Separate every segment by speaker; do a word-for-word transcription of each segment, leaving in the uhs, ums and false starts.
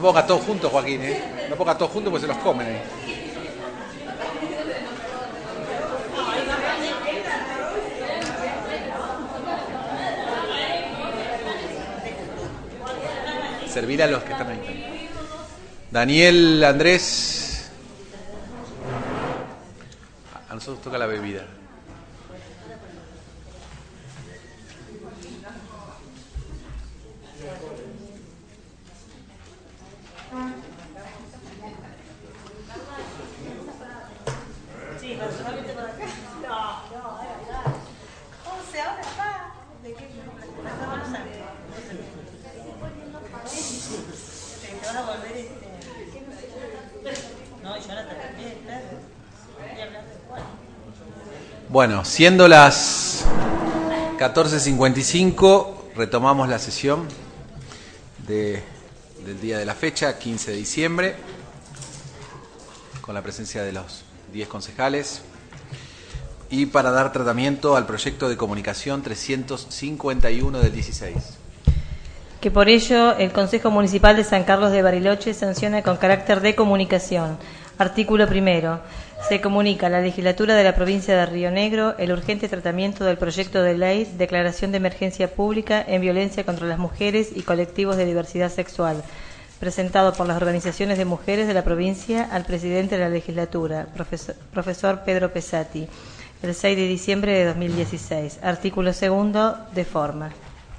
Speaker 1: No pongas todos juntos, Joaquín, ¿eh? No pongas todos juntos porque se los comen ahí. Servir a los que están ahí. Daniel, Andrés. A nosotros toca la bebida. Bueno, siendo las catorce cincuenta y cinco, retomamos la sesión de, del día de la fecha, quince de diciembre, con la presencia de los diez concejales, y para dar tratamiento al proyecto de comunicación trescientos cincuenta y uno del dieciséis.
Speaker 2: Que por ello el Consejo Municipal de San Carlos de Bariloche sanciona con carácter de comunicación. Artículo primero. Se comunica a la Legislatura de la Provincia de Río Negro el urgente tratamiento del proyecto de ley Declaración de Emergencia Pública en Violencia contra las Mujeres y Colectivos de Diversidad Sexual, presentado por las organizaciones de mujeres de la provincia al presidente de la Legislatura, profesor, profesor Pedro Pesati, el seis de diciembre de dos mil dieciséis. Artículo segundo, de forma.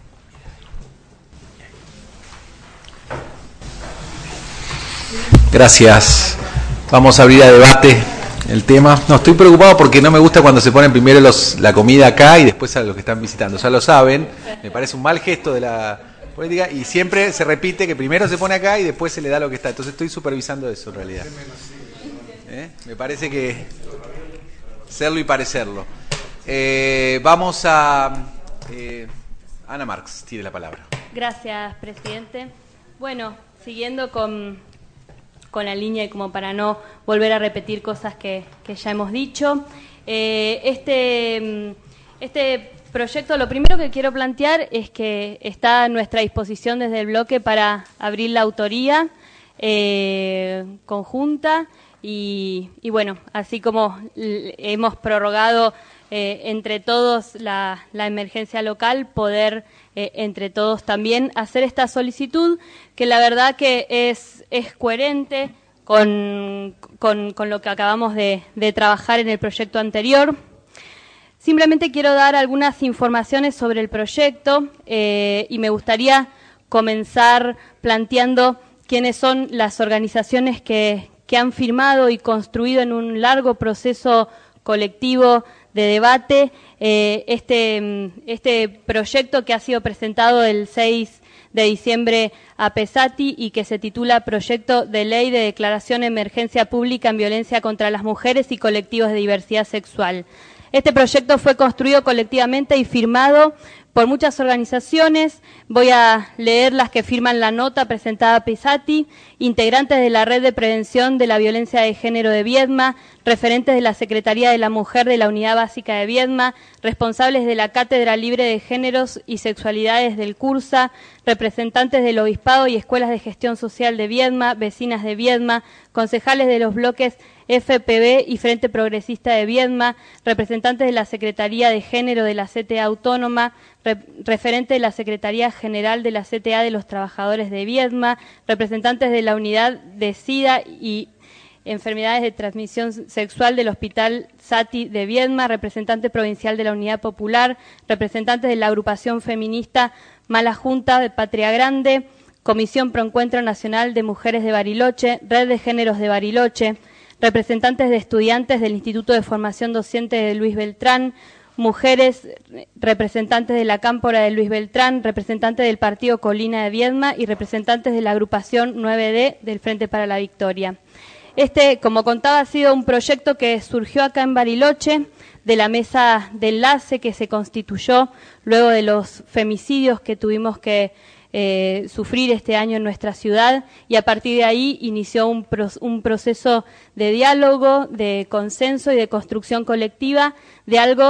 Speaker 1: Gracias. Vamos a abrir a debate el tema. No, estoy preocupado porque no me gusta cuando se ponen primero los, la comida acá y después a los que están visitando. Ya lo saben, me parece un mal gesto de la política y siempre se repite que primero se pone acá y después se le da lo que está. Entonces estoy supervisando eso en realidad. ¿Eh? Me parece que serlo y parecerlo. Eh, vamos a... Eh, Ana Marx, tiene la palabra.
Speaker 3: Gracias, presidente. Bueno, siguiendo con... con la línea y como para no volver a repetir cosas que, que ya hemos dicho. Eh, este, este proyecto, lo primero que quiero plantear es que está a nuestra disposición desde el bloque para abrir la autoría eh, conjunta y, y bueno, así como hemos prorrogado eh, entre todos la, la emergencia local, poder eh, entre todos también hacer esta solicitud, que la verdad que es, es coherente con, con, con lo que acabamos de, de trabajar en el proyecto anterior. Simplemente quiero dar algunas informaciones sobre el proyecto eh, y me gustaría comenzar planteando quiénes son las organizaciones que, que han firmado y construido en un largo proceso colectivo de debate eh, este, este proyecto que ha sido presentado el seis de diciembre a Pesati y que se titula Proyecto de Ley de Declaración de Emergencia Pública en Violencia contra las Mujeres y Colectivos de Diversidad Sexual. Este proyecto fue construido colectivamente y firmado por muchas organizaciones. Voy a leer las que firman la nota presentada a Pesati: integrantes de la Red de Prevención de la Violencia de Género de Viedma, referentes de la Secretaría de la Mujer de la Unidad Básica de Viedma, responsables de la Cátedra Libre de Géneros y Sexualidades del CURSA, representantes del Obispado y Escuelas de Gestión Social de Viedma, vecinas de Viedma, concejales de los bloques F P B y Frente Progresista de Viedma, representantes de la Secretaría de Género de la C T A Autónoma, re referente de la Secretaría General de la C T A de los Trabajadores de Viedma, representantes de la Unidad de SIDA y Enfermedades de Transmisión Sexual del Hospital Sati de Viedma, representante provincial de la Unidad Popular, representantes de la agrupación feminista Mala Junta de Patria Grande, Comisión Pro Encuentro Nacional de Mujeres de Bariloche, Red de Géneros de Bariloche, representantes de estudiantes del Instituto de Formación Docente de Luis Beltrán, mujeres, representantes de la Cámpora de Luis Beltrán, representantes del Partido Colina de Viedma y representantes de la agrupación nueve D del Frente para la Victoria. Este, como contaba, ha sido un proyecto que surgió acá en Bariloche, de la mesa de enlace que se constituyó luego de los femicidios que tuvimos que eh, sufrir este año en nuestra ciudad, y a partir de ahí inició un, pro, un proceso de diálogo, de consenso y de construcción colectiva de algo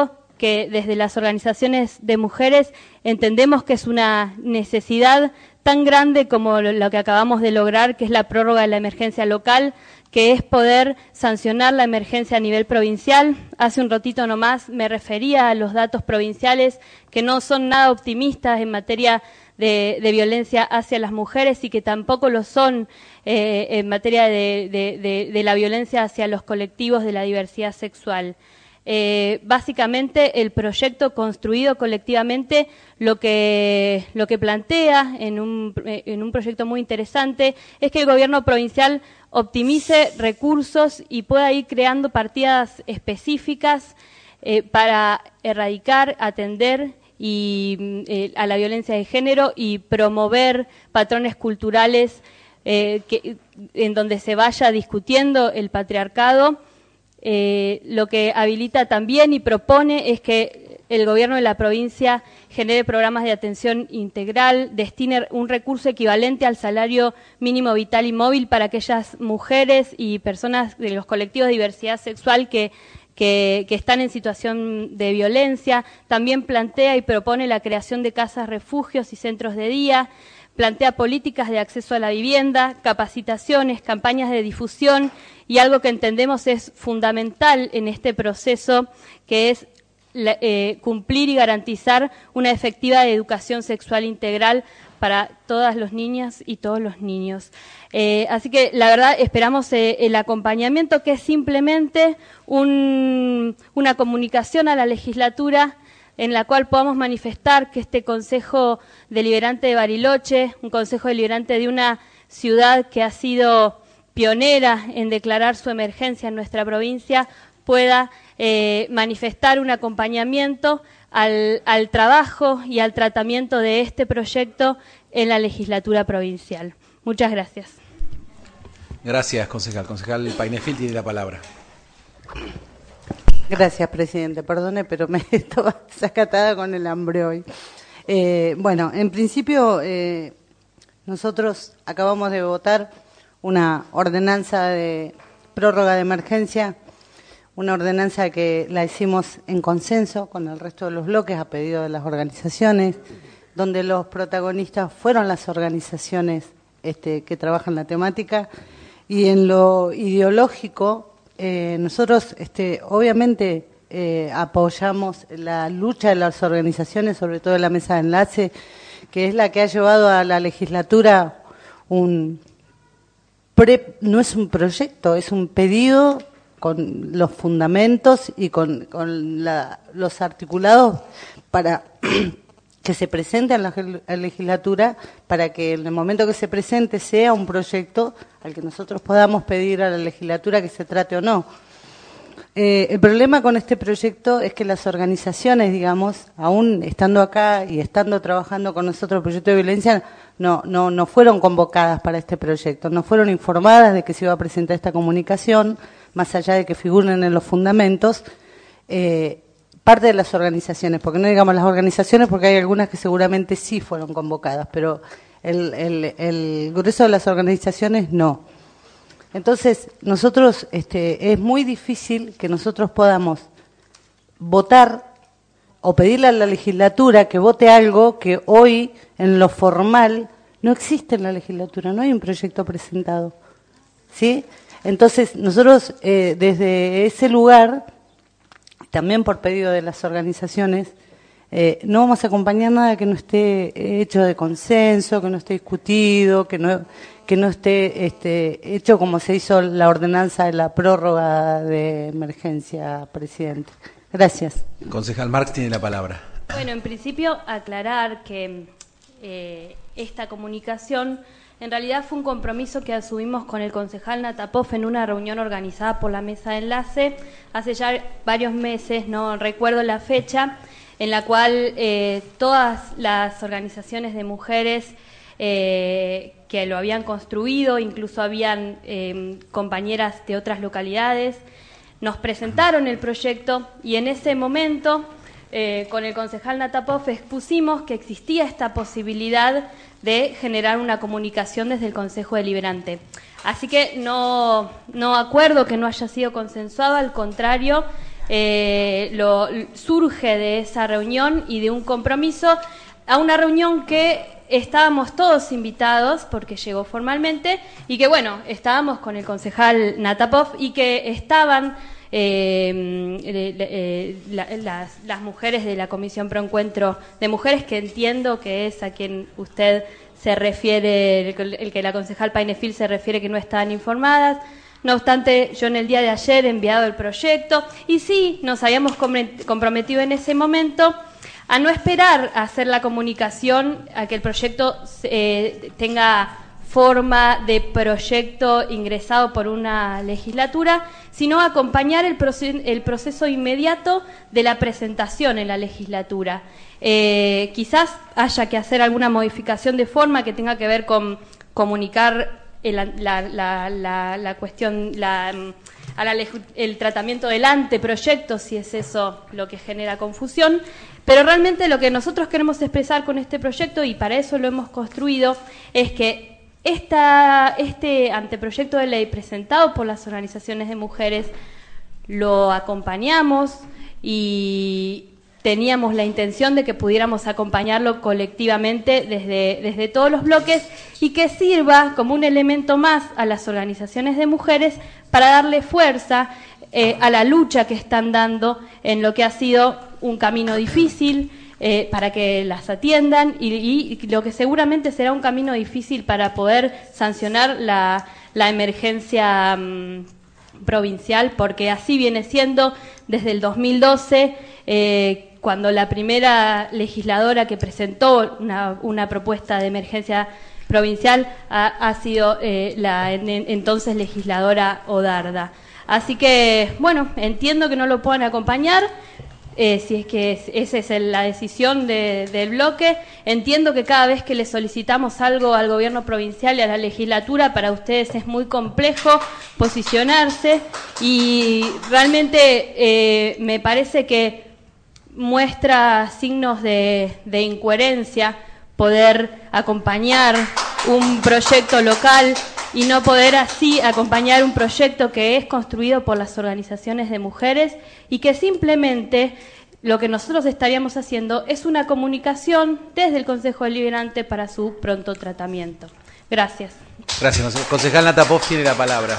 Speaker 3: que desde las organizaciones de mujeres entendemos que es una necesidad tan grande como lo que acabamos de lograr, que es la prórroga de la emergencia local, que es poder sancionar la emergencia a nivel provincial. Hace un ratito nomás me refería a los datos provinciales que no son nada optimistas en materia de, de violencia hacia las mujeres y que tampoco lo son eh, en materia de, de, de, de la violencia hacia los colectivos de la diversidad sexual. Eh, básicamente el proyecto construido colectivamente lo que, lo que plantea en un, en un proyecto muy interesante es que el gobierno provincial optimice recursos y pueda ir creando partidas específicas eh, para erradicar, atender y, eh, a la violencia de género y promover patrones culturales eh, que, en donde se vaya discutiendo el patriarcado. Eh, lo que habilita también y propone es que el gobierno de la provincia genere programas de atención integral, destine un recurso equivalente al salario mínimo vital y móvil para aquellas mujeres y personas de los colectivos de diversidad sexual que, que, que están en situación de violencia. También plantea y propone la creación de casas refugios y centros de día. Plantea políticas de acceso a la vivienda, capacitaciones, campañas de difusión y algo que entendemos es fundamental en este proceso, que es la, eh, cumplir y garantizar una efectiva educación sexual integral para todas las niñas y todos los niños. Eh, así que, la verdad, esperamos eh, el acompañamiento, que es simplemente un, una comunicación a la legislatura en la cual podamos manifestar que este Consejo Deliberante de Bariloche, un Consejo Deliberante de una ciudad que ha sido pionera en declarar su emergencia en nuestra provincia, pueda eh, manifestar un acompañamiento al, al trabajo y al tratamiento de este proyecto en la legislatura provincial. Muchas gracias.
Speaker 1: Gracias, concejal. Concejal Painefil tiene la palabra.
Speaker 4: Gracias, presidente. Perdone, pero me estaba sacatada con el hambre hoy. Eh, bueno, en principio, eh, nosotros acabamos de votar una ordenanza de prórroga de emergencia, una ordenanza que la hicimos en consenso con el resto de los bloques a pedido de las organizaciones, donde los protagonistas fueron las organizaciones este, que trabajan la temática, y en lo ideológico, Eh, nosotros, este, obviamente, eh, apoyamos la lucha de las organizaciones, sobre todo de la mesa de enlace, que es la que ha llevado a la legislatura un pre, no es un proyecto, es un pedido con los fundamentos y con, con la, los articulados para que se presente en la legislatura, para que en el momento que se presente sea un proyecto al que nosotros podamos pedir a la legislatura que se trate o no. Eh, el problema con este proyecto es que las organizaciones, digamos, aún estando acá y estando trabajando con nosotros el proyecto de violencia, no, no, no fueron convocadas para este proyecto, no fueron informadas de que se iba a presentar esta comunicación, más allá de que figuren en los fundamentos, eh, parte de las organizaciones, porque no digamos las organizaciones, porque hay algunas que seguramente sí fueron convocadas, pero el, el, el grueso de las organizaciones no. Entonces, nosotros, este, es muy difícil que nosotros podamos votar o pedirle a la legislatura que vote algo que hoy, en lo formal, no existe en la legislatura, no hay un proyecto presentado, ¿sí? Entonces, nosotros, eh, desde ese lugar, también por pedido de las organizaciones, eh, no vamos a acompañar nada que no esté hecho de consenso, que no esté discutido, que no, que no esté este, hecho como se hizo la ordenanza de la prórroga de emergencia, presidente. Gracias.
Speaker 1: Concejal Marx tiene la palabra.
Speaker 3: Bueno, en principio aclarar que eh, esta comunicación en realidad fue un compromiso que asumimos con el concejal Natapov en una reunión organizada por la mesa de enlace hace ya varios meses, no recuerdo la fecha, en la cual eh, todas las organizaciones de mujeres eh, que lo habían construido, incluso habían eh, compañeras de otras localidades, nos presentaron el proyecto y en ese momento eh, con el concejal Natapov expusimos que existía esta posibilidad de generar una comunicación desde el Consejo Deliberante. Así que no, no acuerdo que no haya sido consensuado, al contrario, eh, lo, surge de esa reunión y de un compromiso a una reunión que estábamos todos invitados porque llegó formalmente y que bueno, estábamos con el concejal Natapov y que estaban eh, eh, la, las, las mujeres de la Comisión Pro Encuentro de Mujeres, que entiendo que es a quien usted se refiere, el, el que la concejal Painefil se refiere, que no estaban informadas. No obstante, yo en el día de ayer he enviado el proyecto y sí, nos habíamos comprometido en ese momento a no esperar a hacer la comunicación, a que el proyecto eh, tenga forma de proyecto ingresado por una legislatura, sino acompañar el, proce el proceso inmediato de la presentación en la legislatura. Eh, quizás haya que hacer alguna modificación de forma que tenga que ver con comunicar el, la, la, la, la cuestión, la, a la, el tratamiento del anteproyecto, si es eso lo que genera confusión. Pero realmente lo que nosotros queremos expresar con este proyecto, y para eso lo hemos construido, es que esta, este anteproyecto de ley presentado por las organizaciones de mujeres lo acompañamos y teníamos la intención de que pudiéramos acompañarlo colectivamente desde, desde todos los bloques y que sirva como un elemento más a las organizaciones de mujeres para darle fuerza eh, a la lucha que están dando en lo que ha sido un camino difícil eh, para que las atiendan y, y, y lo que seguramente será un camino difícil para poder sancionar la, la emergencia mmm, provincial, porque así viene siendo desde el dos mil doce, eh, cuando la primera legisladora que presentó una, una propuesta de emergencia provincial ha, ha sido eh, la en, en, entonces legisladora Odarda. Así que, bueno, entiendo que no lo puedan acompañar, eh, si es que es, esa es el, la decisión de, del bloque. Entiendo que cada vez que le solicitamos algo al gobierno provincial y a la legislatura, para ustedes es muy complejo posicionarse y realmente eh, me parece que muestra signos de, de incoherencia poder acompañar un proyecto local y no poder así acompañar un proyecto que es construido por las organizaciones de mujeres y que simplemente lo que nosotros estaríamos haciendo es una comunicación desde el Consejo Deliberante para su pronto tratamiento. Gracias.
Speaker 1: Gracias. Concejal Natapov tiene la palabra.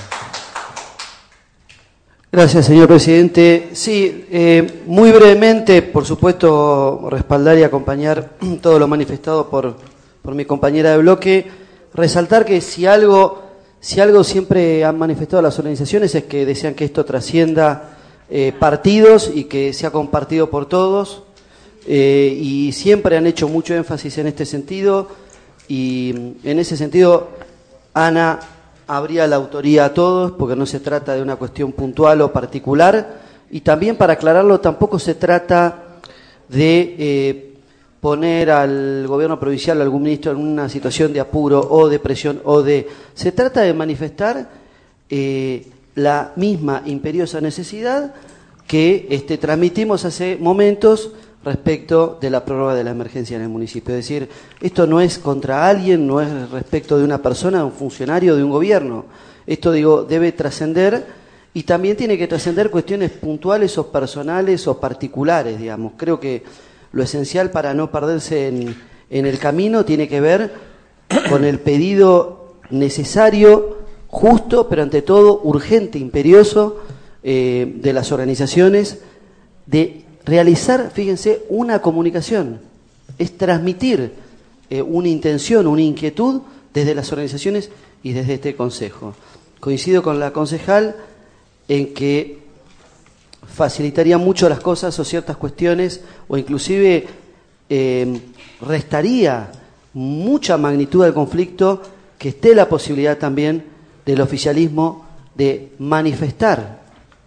Speaker 5: Gracias, señor presidente. Sí, eh, muy brevemente, por supuesto, respaldar y acompañar todo lo manifestado por, por mi compañera de bloque. Resaltar que si algo, si algo siempre han manifestado las organizaciones es que desean que esto trascienda eh, partidos y que sea compartido por todos. Eh, y siempre han hecho mucho énfasis en este sentido. Y en ese sentido, Ana habría la autoría a todos, porque no se trata de una cuestión puntual o particular, y también, para aclararlo, tampoco se trata de eh, poner al gobierno provincial, a algún ministro en una situación de apuro o de presión, o de... Se trata de manifestar eh, la misma imperiosa necesidad que este, transmitimos hace momentos respecto de la prórroga de la emergencia en el municipio. Es decir, esto no es contra alguien, no es respecto de una persona, de un funcionario, de un gobierno. Esto, digo, debe trascender y también tiene que trascender cuestiones puntuales o personales o particulares, digamos. Creo que lo esencial para no perderse en, en el camino tiene que ver con el pedido necesario, justo, pero ante todo urgente, imperioso, eh, de las organizaciones de realizar, fíjense, una comunicación, es transmitir eh, una intención, una inquietud desde las organizaciones y desde este Consejo. Coincido con la concejal en que facilitaría mucho las cosas o ciertas cuestiones, o inclusive eh, restaría mucha magnitud al conflicto, que esté la posibilidad también del oficialismo de manifestar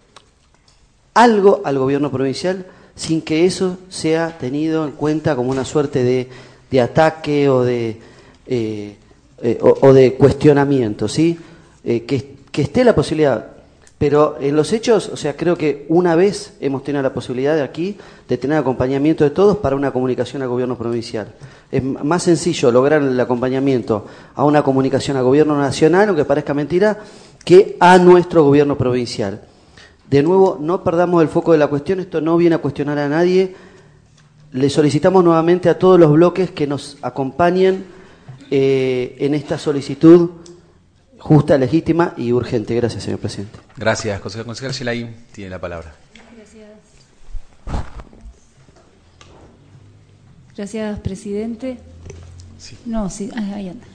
Speaker 5: algo al gobierno provincial sin que eso sea tenido en cuenta como una suerte de, de ataque o de, eh, eh, o, o de cuestionamiento, ¿sí? Eh, que, que esté la posibilidad. Pero en los hechos, o sea, creo que una vez hemos tenido la posibilidad de aquí de tener acompañamiento de todos para una comunicación al gobierno provincial. Es más sencillo lograr el acompañamiento a una comunicación al gobierno nacional, aunque parezca mentira, que a nuestro gobierno provincial. De nuevo, no perdamos el foco de la cuestión, esto no viene a cuestionar a nadie. Le solicitamos nuevamente a todos los bloques que nos acompañen eh, en esta solicitud justa, legítima y urgente. Gracias, señor presidente.
Speaker 1: Gracias, concejal. Concejal Gelain tiene la palabra.
Speaker 6: Gracias. Gracias, presidente.
Speaker 1: Sí.
Speaker 6: No, sí, ah, ahí anda.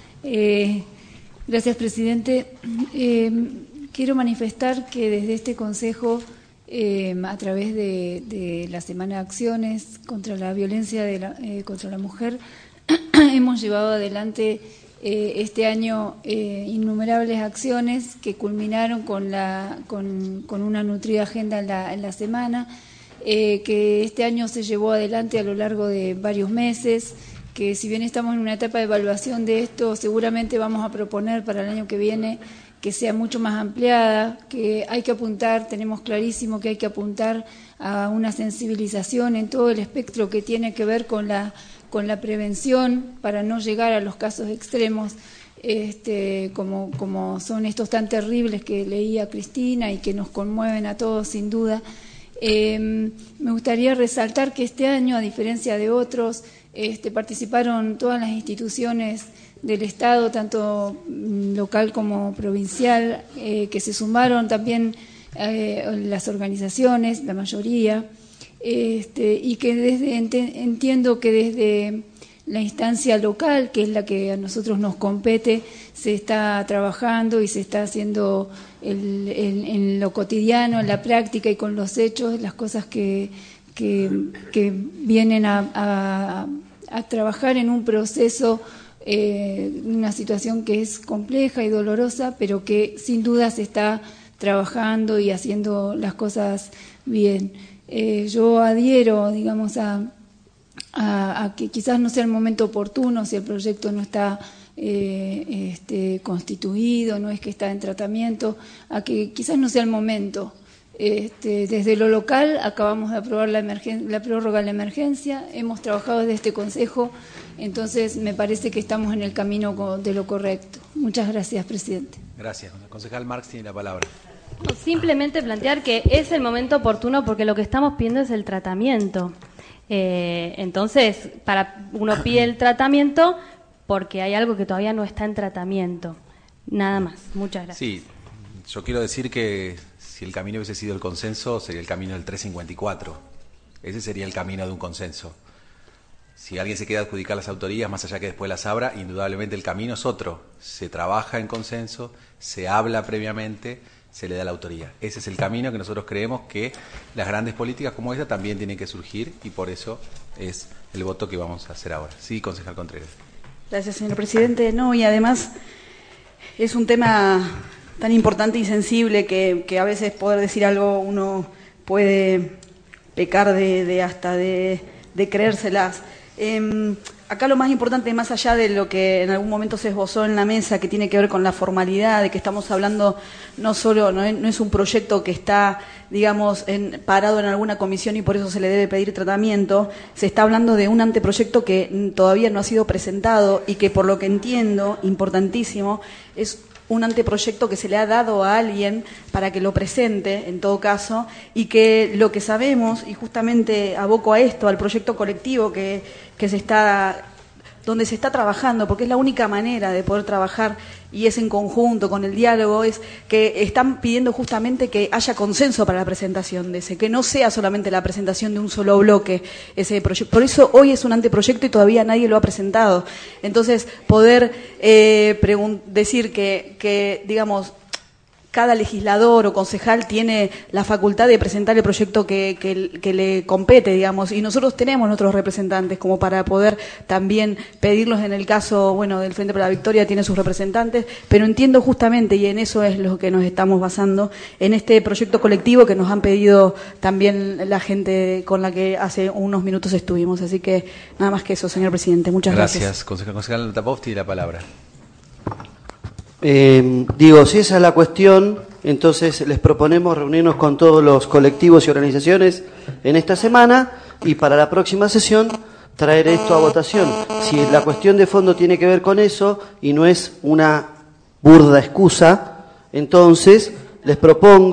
Speaker 6: Eh, gracias, presidente. Eh, quiero manifestar que desde este consejo, eh, a través de, de la Semana de Acciones contra la Violencia de la, eh, contra la Mujer, hemos llevado adelante eh, este año eh, innumerables acciones que culminaron con, la, con, con una nutrida agenda en la, en la semana, eh, que este año se llevó adelante a lo largo de varios meses, que si bien estamos en una etapa de evaluación de esto, seguramente vamos a proponer para el año que viene que sea mucho más ampliada, que hay que apuntar, tenemos clarísimo que hay que apuntar a una sensibilización en todo el espectro que tiene que ver con la, con la prevención para no llegar a los casos extremos, este, como, como son estos tan terribles que leía Cristina y que nos conmueven a todos sin duda. Eh, me gustaría resaltar que este año, a diferencia de otros, este, participaron todas las instituciones del Estado, tanto local como provincial, eh, que se sumaron también eh, las organizaciones, la mayoría, este, y que desde ent- entiendo que desde la instancia local, que es la que a nosotros nos compete, se está trabajando y se está haciendo el, el, en lo cotidiano, en la práctica y con los hechos, las cosas que, que, que vienen a, a, a trabajar en un proceso, eh, una situación que es compleja y dolorosa, pero que sin duda se está trabajando y haciendo las cosas bien. Eh, yo adhiero, digamos, a... A, a que quizás no sea el momento oportuno si el proyecto no está eh, este, constituido, no es que está en tratamiento, a que quizás no sea el momento. Este, desde lo local acabamos de aprobar la, emergen- la prórroga de la emergencia, hemos trabajado desde este consejo, entonces me parece que estamos en el camino de lo correcto. Muchas gracias, presidente.
Speaker 1: Gracias. El concejal Marx tiene la palabra.
Speaker 3: Simplemente plantear que es el momento oportuno porque lo que estamos pidiendo es el tratamiento. Eh, entonces, para uno pide el tratamiento porque hay algo que todavía no está en tratamiento. Nada más. Muchas gracias.
Speaker 1: Sí, yo quiero decir que si el camino hubiese sido el consenso, sería el camino del trescientos cincuenta y cuatro. Ese sería el camino de un consenso. Si alguien se queda a adjudicar las autorías, más allá que después las abra, indudablemente el camino es otro. Se trabaja en consenso, se habla previamente, se le da la autoría. Ese es el camino que nosotros creemos que las grandes políticas como esta también tienen que surgir y por eso es el voto que vamos a hacer ahora. Sí, concejal Contreras.
Speaker 7: Gracias, señor presidente. No, y además es un tema tan importante y sensible que, que a veces poder decir algo uno puede pecar de, de hasta de, de creérselas. Eh, acá lo más importante, más allá de lo que en algún momento se esbozó en la mesa, que tiene que ver con la formalidad, de que estamos hablando no solo, no es, no es un proyecto que está, digamos, en, parado en alguna comisión y por eso se le debe pedir tratamiento, se está hablando de un anteproyecto que todavía no ha sido presentado y que, por lo que entiendo, importantísimo, es un anteproyecto que se le ha dado a alguien para que lo presente, en todo caso, y que lo que sabemos, y justamente aboco a esto, al proyecto colectivo que, que se está, donde se está trabajando, porque es la única manera de poder trabajar, y es en conjunto con el diálogo, es que están pidiendo justamente que haya consenso para la presentación de ese, que no sea solamente la presentación de un solo bloque ese proyecto. Por eso hoy es un anteproyecto y todavía nadie lo ha presentado. Entonces, poder eh, pregun- decir que, que, digamos, cada legislador o concejal tiene la facultad de presentar el proyecto que, que, que le compete, digamos, y nosotros tenemos nuestros representantes como para poder también pedirlos. En el caso, bueno, del Frente para la Victoria tiene sus representantes, pero entiendo justamente, y en eso es lo que nos estamos basando, en este proyecto colectivo que nos han pedido también la gente con la que hace unos minutos estuvimos. Así que nada más que eso, señor presidente. Muchas gracias.
Speaker 1: Gracias, concejal. Concejal Tapov tiene la palabra.
Speaker 5: Eh, digo, si esa es la cuestión, entonces les proponemos reunirnos con todos los colectivos y organizaciones en esta semana y para la próxima sesión traer esto a votación. Si la cuestión de fondo tiene que ver con eso y no es una burda excusa, entonces les propongo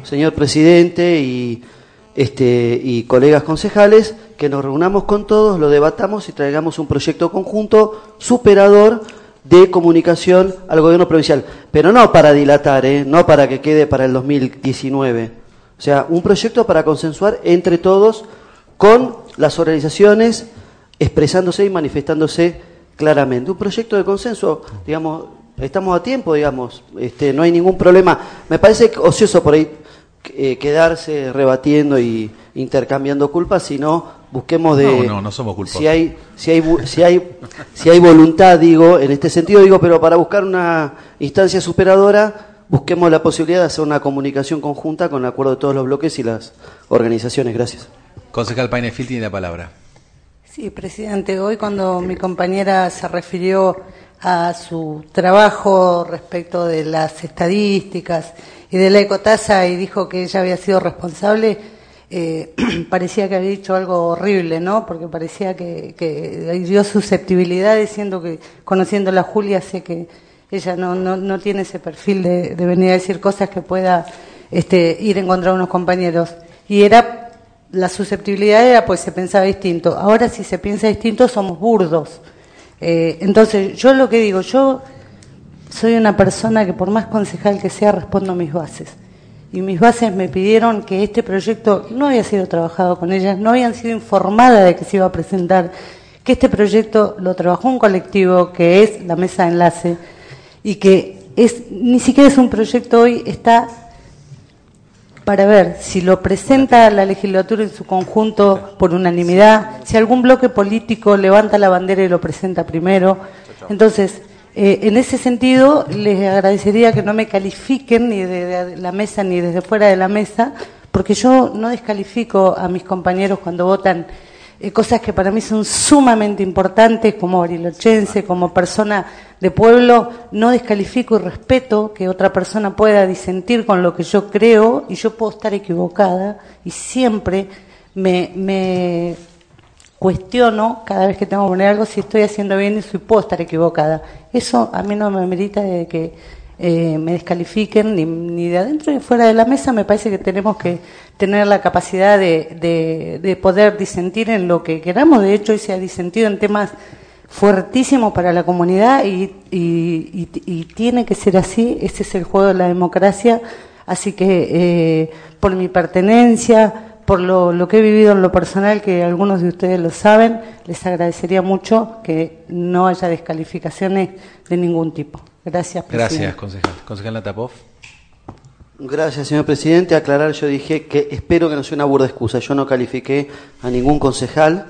Speaker 5: señor presidente y, este, y colegas concejales, que nos reunamos con todos, lo debatamos y traigamos un proyecto conjunto superador de comunicación al gobierno provincial. Pero no para dilatar, ¿eh? No para que quede para el dos mil diecinueve. O sea, un proyecto para consensuar entre todos con las organizaciones expresándose y manifestándose claramente. Un proyecto de consenso, digamos, estamos a tiempo, digamos, este, no hay ningún problema. Me parece ocioso por ahí eh, quedarse rebatiendo y intercambiando culpas, sino busquemos de...
Speaker 1: No, no, no somos culpables.
Speaker 5: Si hay, si hay, si hay, si hay voluntad, digo, en este sentido, digo, pero para buscar una instancia superadora, busquemos la posibilidad de hacer una comunicación conjunta con el acuerdo de todos los bloques y las organizaciones. Gracias.
Speaker 1: Concejal Painefil tiene la palabra.
Speaker 4: Sí, presidente, hoy cuando mi compañera se refirió a su trabajo respecto de las estadísticas y de la ecotasa y dijo que ella había sido responsable, eh, parecía que había dicho algo horrible, ¿no? Porque parecía que, que dio susceptibilidad diciendo que, conociéndola a Julia, sé que ella no, no, no tiene ese perfil de, de venir a decir cosas que pueda este, ir en contra de unos compañeros. Y era... La susceptibilidad era pues se pensaba distinto. Ahora si se piensa distinto somos burdos. Eh, entonces yo lo que digo, yo soy una persona que por más concejal que sea respondo a mis bases. Y mis bases me pidieron que este proyecto no había sido trabajado con ellas, no habían sido informadas de que se iba a presentar, que este proyecto lo trabajó un colectivo que es la Mesa de Enlace y que es ni siquiera es un proyecto hoy, está... para ver si lo presenta la legislatura en su conjunto por unanimidad, si algún bloque político levanta la bandera y lo presenta primero. Entonces, eh, en ese sentido, les agradecería que no me califiquen ni desde la mesa ni desde fuera de la mesa, porque yo no descalifico a mis compañeros cuando votan eh, cosas que para mí son sumamente importantes, como barilochense, como persona de pueblo, no descalifico y respeto que otra persona pueda disentir con lo que yo creo, y yo puedo estar equivocada, y siempre me, me cuestiono cada vez que tengo que poner algo si estoy haciendo bien y si puedo estar equivocada. Eso a mí no me merita de que eh, me descalifiquen ni, ni de adentro ni fuera de la mesa. Me parece que tenemos que tener la capacidad de, de, de poder disentir en lo que queramos. De hecho, hoy se ha disentido en temas fuertísimo para la comunidad y, y, y, y tiene que ser así. Ese es el juego de la democracia. Así que eh, por mi pertenencia, por lo, lo que he vivido en lo personal, que algunos de ustedes lo saben, les agradecería mucho que no haya descalificaciones de ningún tipo. Gracias, presidente.
Speaker 1: Gracias, concejal. Concejal Natapov.
Speaker 5: Gracias, señor presidente. Aclarar, yo dije que espero que no sea una burda excusa. Yo no califiqué a ningún concejal.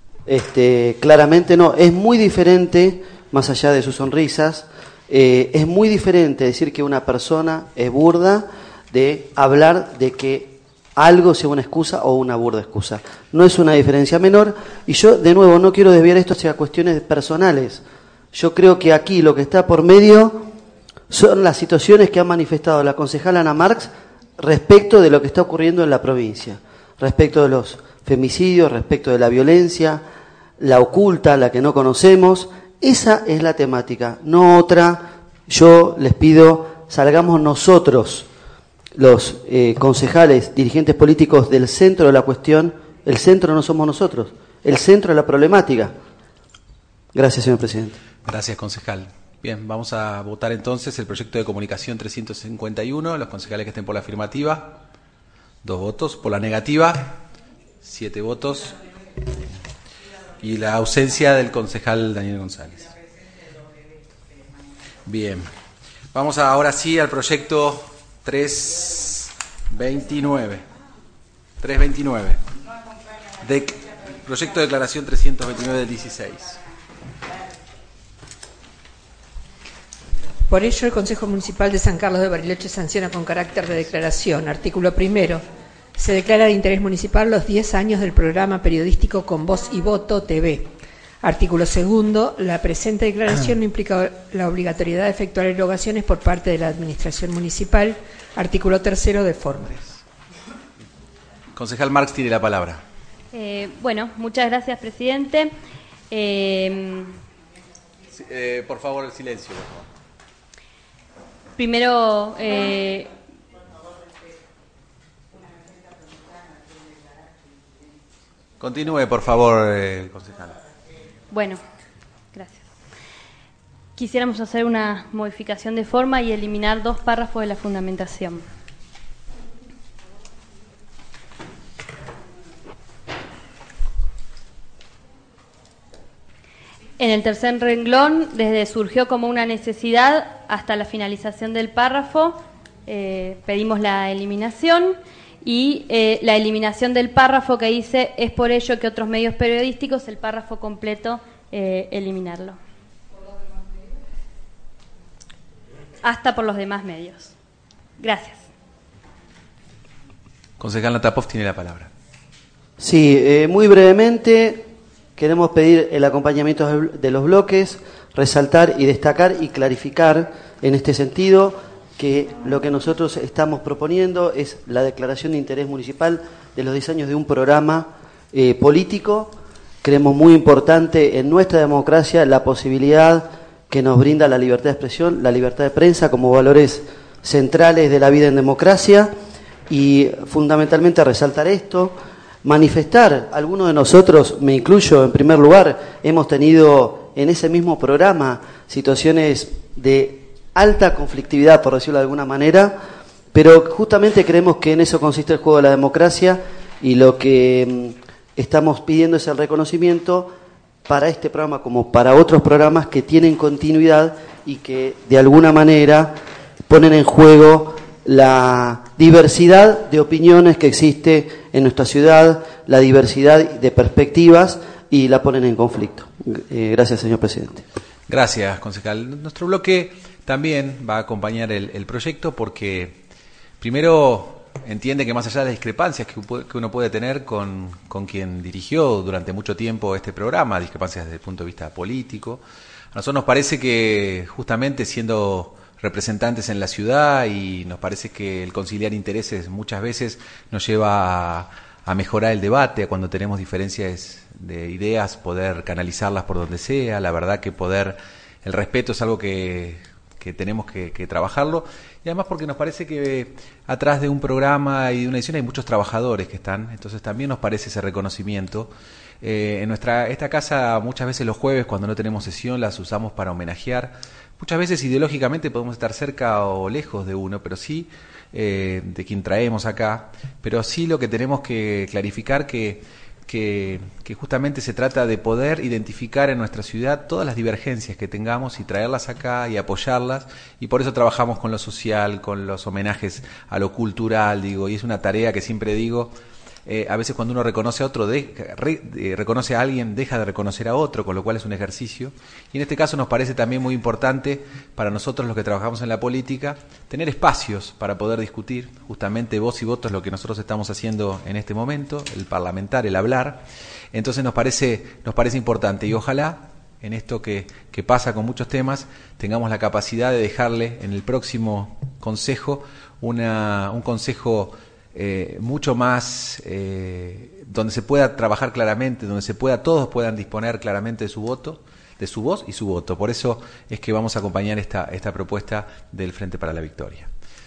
Speaker 5: Este, claramente no, es muy diferente, más allá de sus sonrisas, eh, es muy diferente decir que una persona es burda de hablar de que algo sea una excusa o una burda excusa. No es una diferencia menor, y yo de nuevo no quiero desviar esto hacia cuestiones personales. Yo creo que aquí lo que está por medio son las situaciones que ha manifestado la concejala Ana Marx respecto de lo que está ocurriendo en la provincia, respecto de los femicidios, respecto de la violencia, la oculta, la que no conocemos. Esa es la temática, no otra. Yo les pido, salgamos nosotros, los eh, concejales, dirigentes políticos, del centro de la cuestión. El centro no somos nosotros, el centro de la problemática. Gracias, señor presidente.
Speaker 1: Gracias, concejal. Bien, vamos a votar entonces el proyecto de comunicación trescientos cincuenta y uno. Los concejales que estén por la afirmativa, dos votos. Por la negativa, siete votos. Y la ausencia del concejal Daniel González. Bien. Vamos ahora sí al proyecto trescientos veintinueve. trescientos veintinueve. De, proyecto de declaración trescientos veintinueve del dieciséis.
Speaker 8: Por ello, el Consejo Municipal de San Carlos de Bariloche sanciona con carácter de declaración. Artículo primero. Se declara de interés municipal los diez años del programa periodístico Con Voz y Voto T V. Artículo segundo. La presente declaración no implica la obligatoriedad de efectuar erogaciones por parte de la Administración Municipal. Artículo tercero. De forma.
Speaker 1: Concejal Marx tiene la palabra.
Speaker 3: Eh, bueno, muchas gracias, presidente. Eh,
Speaker 1: sí, eh, por favor, el silencio, por favor.
Speaker 3: Primero, eh,
Speaker 1: Continúe, por favor, eh, concejal.
Speaker 3: Bueno, gracias. Quisiéramos hacer una modificación de forma y eliminar dos párrafos de la fundamentación. En el tercer renglón, desde surgió como una necesidad hasta la finalización del párrafo, eh, pedimos la eliminación y eh, la eliminación del párrafo que dice es por ello que otros medios periodísticos, el párrafo completo, eh, eliminarlo. Hasta por los demás medios. Gracias.
Speaker 1: Concejal Natapov tiene la palabra.
Speaker 5: Sí, eh, muy brevemente queremos pedir el acompañamiento de los bloques, resaltar y destacar y clarificar en este sentido que lo que nosotros estamos proponiendo es la declaración de interés municipal de los diez años de un programa eh, político. Creemos muy importante en nuestra democracia la posibilidad que nos brinda la libertad de expresión, la libertad de prensa como valores centrales de la vida en democracia y fundamentalmente resaltar esto, manifestar, algunos de nosotros, me incluyo en primer lugar, hemos tenido en ese mismo programa situaciones de alta conflictividad, por decirlo de alguna manera, pero justamente creemos que en eso consiste el juego de la democracia y lo que estamos pidiendo es el reconocimiento para este programa como para otros programas que tienen continuidad y que de alguna manera ponen en juego la diversidad de opiniones que existe en nuestra ciudad, la diversidad de perspectivas y la ponen en conflicto. Eh, gracias, señor presidente.
Speaker 1: Gracias, concejal. Nuestro bloque también va a acompañar el, el proyecto porque primero entiende que más allá de las discrepancias que, que uno puede tener con, con quien dirigió durante mucho tiempo este programa, discrepancias desde el punto de vista político, a nosotros nos parece que justamente siendo representantes en la ciudad y nos parece que el conciliar intereses muchas veces nos lleva a, a mejorar el debate, a cuando tenemos diferencias de ideas poder canalizarlas por donde sea, la verdad que poder, el respeto es algo que, que tenemos que, que trabajarlo y además porque nos parece que atrás de un programa y de una edición hay muchos trabajadores que están, entonces también nos parece ese reconocimiento. Eh, en nuestra esta casa muchas veces los jueves cuando no tenemos sesión las usamos para homenajear. Muchas veces ideológicamente podemos estar cerca o lejos de uno, pero sí eh, de quien traemos acá, pero sí lo que tenemos que clarificar que, que, que justamente se trata de poder identificar en nuestra ciudad todas las divergencias que tengamos y traerlas acá y apoyarlas, y por eso trabajamos con lo social, con los homenajes a lo cultural, digo, y es una tarea que siempre digo. Eh, a veces cuando uno reconoce a otro, de, re, eh, reconoce a alguien, deja de reconocer a otro, con lo cual es un ejercicio. Y en este caso nos parece también muy importante para nosotros los que trabajamos en la política, tener espacios para poder discutir, justamente voz y voto es lo que nosotros estamos haciendo en este momento, el parlamentar, el hablar. Entonces nos parece, nos parece importante y ojalá en esto que, que pasa con muchos temas tengamos la capacidad de dejarle en el próximo consejo una, un consejo Eh, mucho más eh, donde se pueda trabajar claramente, donde se pueda todos puedan disponer claramente de su voto, de su voz y su voto. Por eso es que vamos a acompañar esta, esta propuesta del Frente para la Victoria.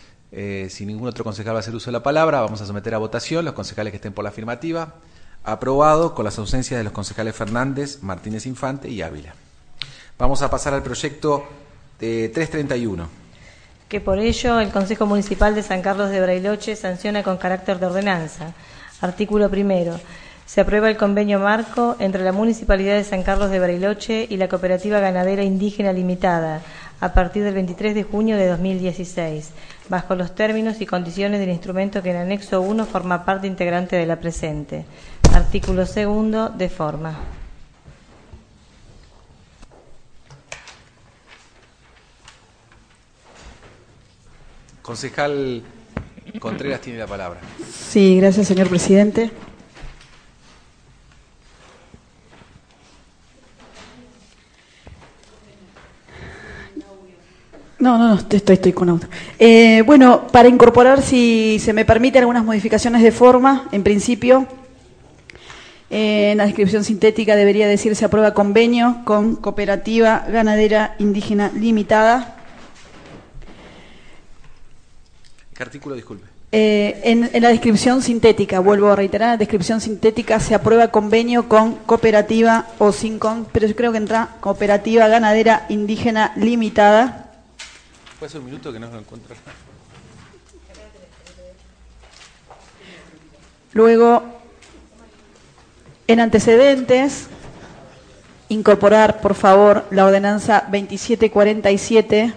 Speaker 1: Eh, si ningún otro concejal va a hacer uso de la palabra, vamos a someter a votación los concejales que estén por la afirmativa. Aprobado con las ausencias de los concejales Fernández, Martínez Infante y Ávila. Vamos a pasar al proyecto de trescientos treinta y uno.
Speaker 2: Que por ello el Consejo Municipal de San Carlos de Bariloche sanciona con carácter de ordenanza. Artículo primero. Se aprueba el convenio marco entre la Municipalidad de San Carlos de Bariloche y la Cooperativa Ganadera Indígena Limitada a partir del veintitrés de junio de dos mil dieciséis, bajo los términos y condiciones del instrumento que en anexo uno forma parte integrante de la presente. Artículo segundo, de forma.
Speaker 1: Concejal Contreras tiene la palabra.
Speaker 7: Sí, gracias, señor presidente. No, no, no, estoy, estoy con auto. Eh, bueno, para incorporar, si se me permite, algunas modificaciones de forma, en principio, eh, en la descripción sintética debería decir se aprueba convenio con Cooperativa Ganadera Indígena Limitada.
Speaker 1: ¿Qué artículo, disculpe?
Speaker 7: Eh, en, en la descripción sintética, vuelvo a reiterar, en la descripción sintética se aprueba convenio con cooperativa o sin con, pero yo creo que entra cooperativa ganadera indígena limitada.
Speaker 1: ¿Puede ser un minuto que no lo encuentro?
Speaker 7: Luego, en antecedentes, incorporar, por favor, la ordenanza veintisiete cuarenta y siete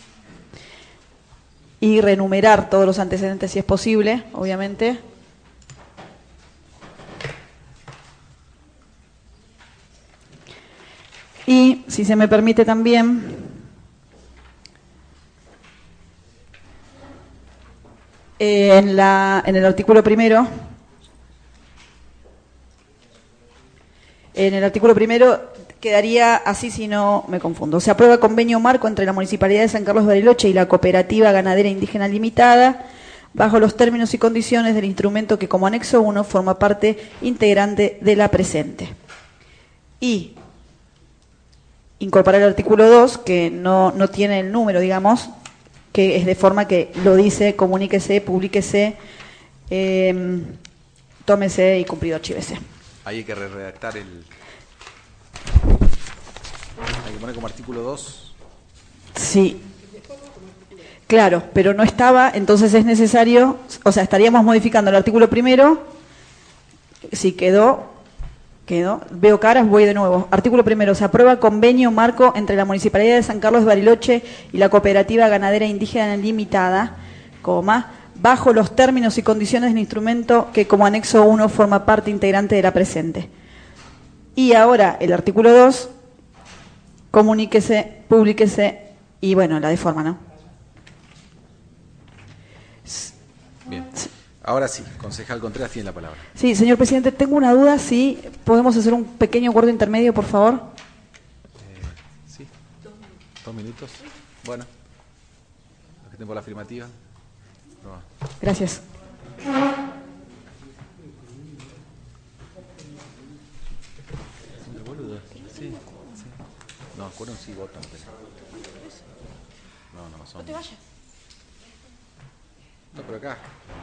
Speaker 7: y renumerar todos los antecedentes si es posible, obviamente. Y, si se me permite también, eh, en, la, en el artículo primero, en el artículo primero quedaría así si no me confundo. Se aprueba convenio marco entre la Municipalidad de San Carlos de Bariloche y la Cooperativa Ganadera Indígena Limitada, bajo los términos y condiciones del instrumento que como anexo uno forma parte integrante de la presente. Y incorporar el artículo dos, que no, no tiene el número, digamos, que es de forma que lo dice, comuníquese, publíquese, eh, tómese y cumplido archívese.
Speaker 1: Ahí hay que redactar el... Hay que poner como artículo dos.
Speaker 7: Sí. Claro, pero no estaba, entonces es necesario, o sea, estaríamos modificando el artículo primero. Si quedó, quedó. Veo caras, voy de nuevo. Artículo primero, se aprueba convenio marco entre la Municipalidad de San Carlos de Bariloche y la Cooperativa Ganadera Indígena Limitada, coma, bajo los términos y condiciones del instrumento que como anexo uno forma parte integrante de la presente. Y ahora el artículo dos, comuníquese, publíquese y bueno, la de forma, ¿no?
Speaker 1: Bien. Ahora sí, concejal Contreras tiene la palabra.
Speaker 7: Sí, señor presidente, tengo una duda, si podemos hacer un pequeño acuerdo intermedio, por favor.
Speaker 1: Eh, sí, dos minutos. Bueno, los que tengo la afirmativa. No.
Speaker 7: Gracias.
Speaker 1: Sí, sí. No, acuerdo sí votan. No, no, no son.
Speaker 7: No te vayas.
Speaker 1: No, pero acá.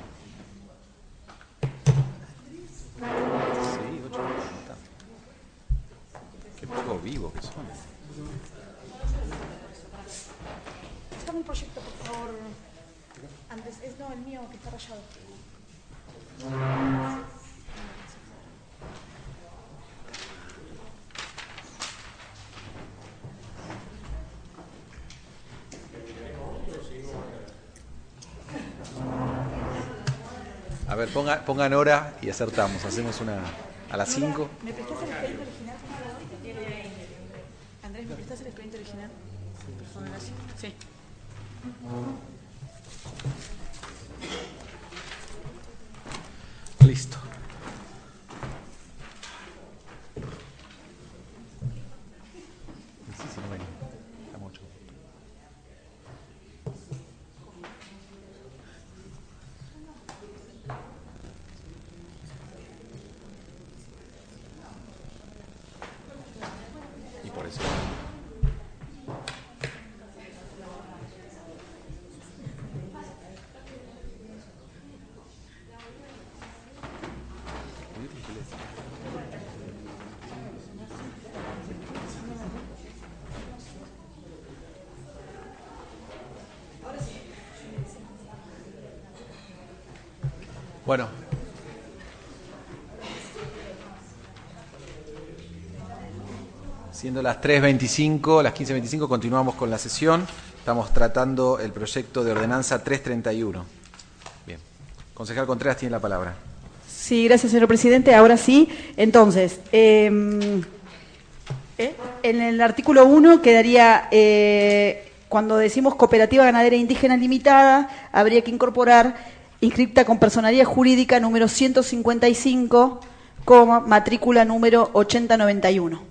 Speaker 1: Sí, ocho votan. Qué poco vivo que son.
Speaker 7: Dame el proyecto, por favor. Antes, es no el mío que está rayado.
Speaker 1: A ver, ponga, pongan hora y acertamos. Hacemos una a las cinco.
Speaker 7: ¿Me prestás el expediente original? Andrés, ¿me prestás el expediente original? Por favor, gracias. Sí.
Speaker 1: Listo. Sí, sí, no venía. Está mucho. Y por eso. Bueno. Siendo las tres veinticinco, las quince veinticinco, continuamos con la sesión. Estamos tratando el proyecto de ordenanza trescientos treinta y uno. Bien. Concejal Contreras tiene la palabra.
Speaker 7: Sí, gracias, señor presidente. Ahora sí, entonces, eh, ¿eh? en el artículo uno quedaría, eh, cuando decimos cooperativa ganadera indígena limitada, habría que incorporar inscripta con personalidad jurídica número ciento cincuenta y cinco, coma, matrícula número ochenta noventa y uno.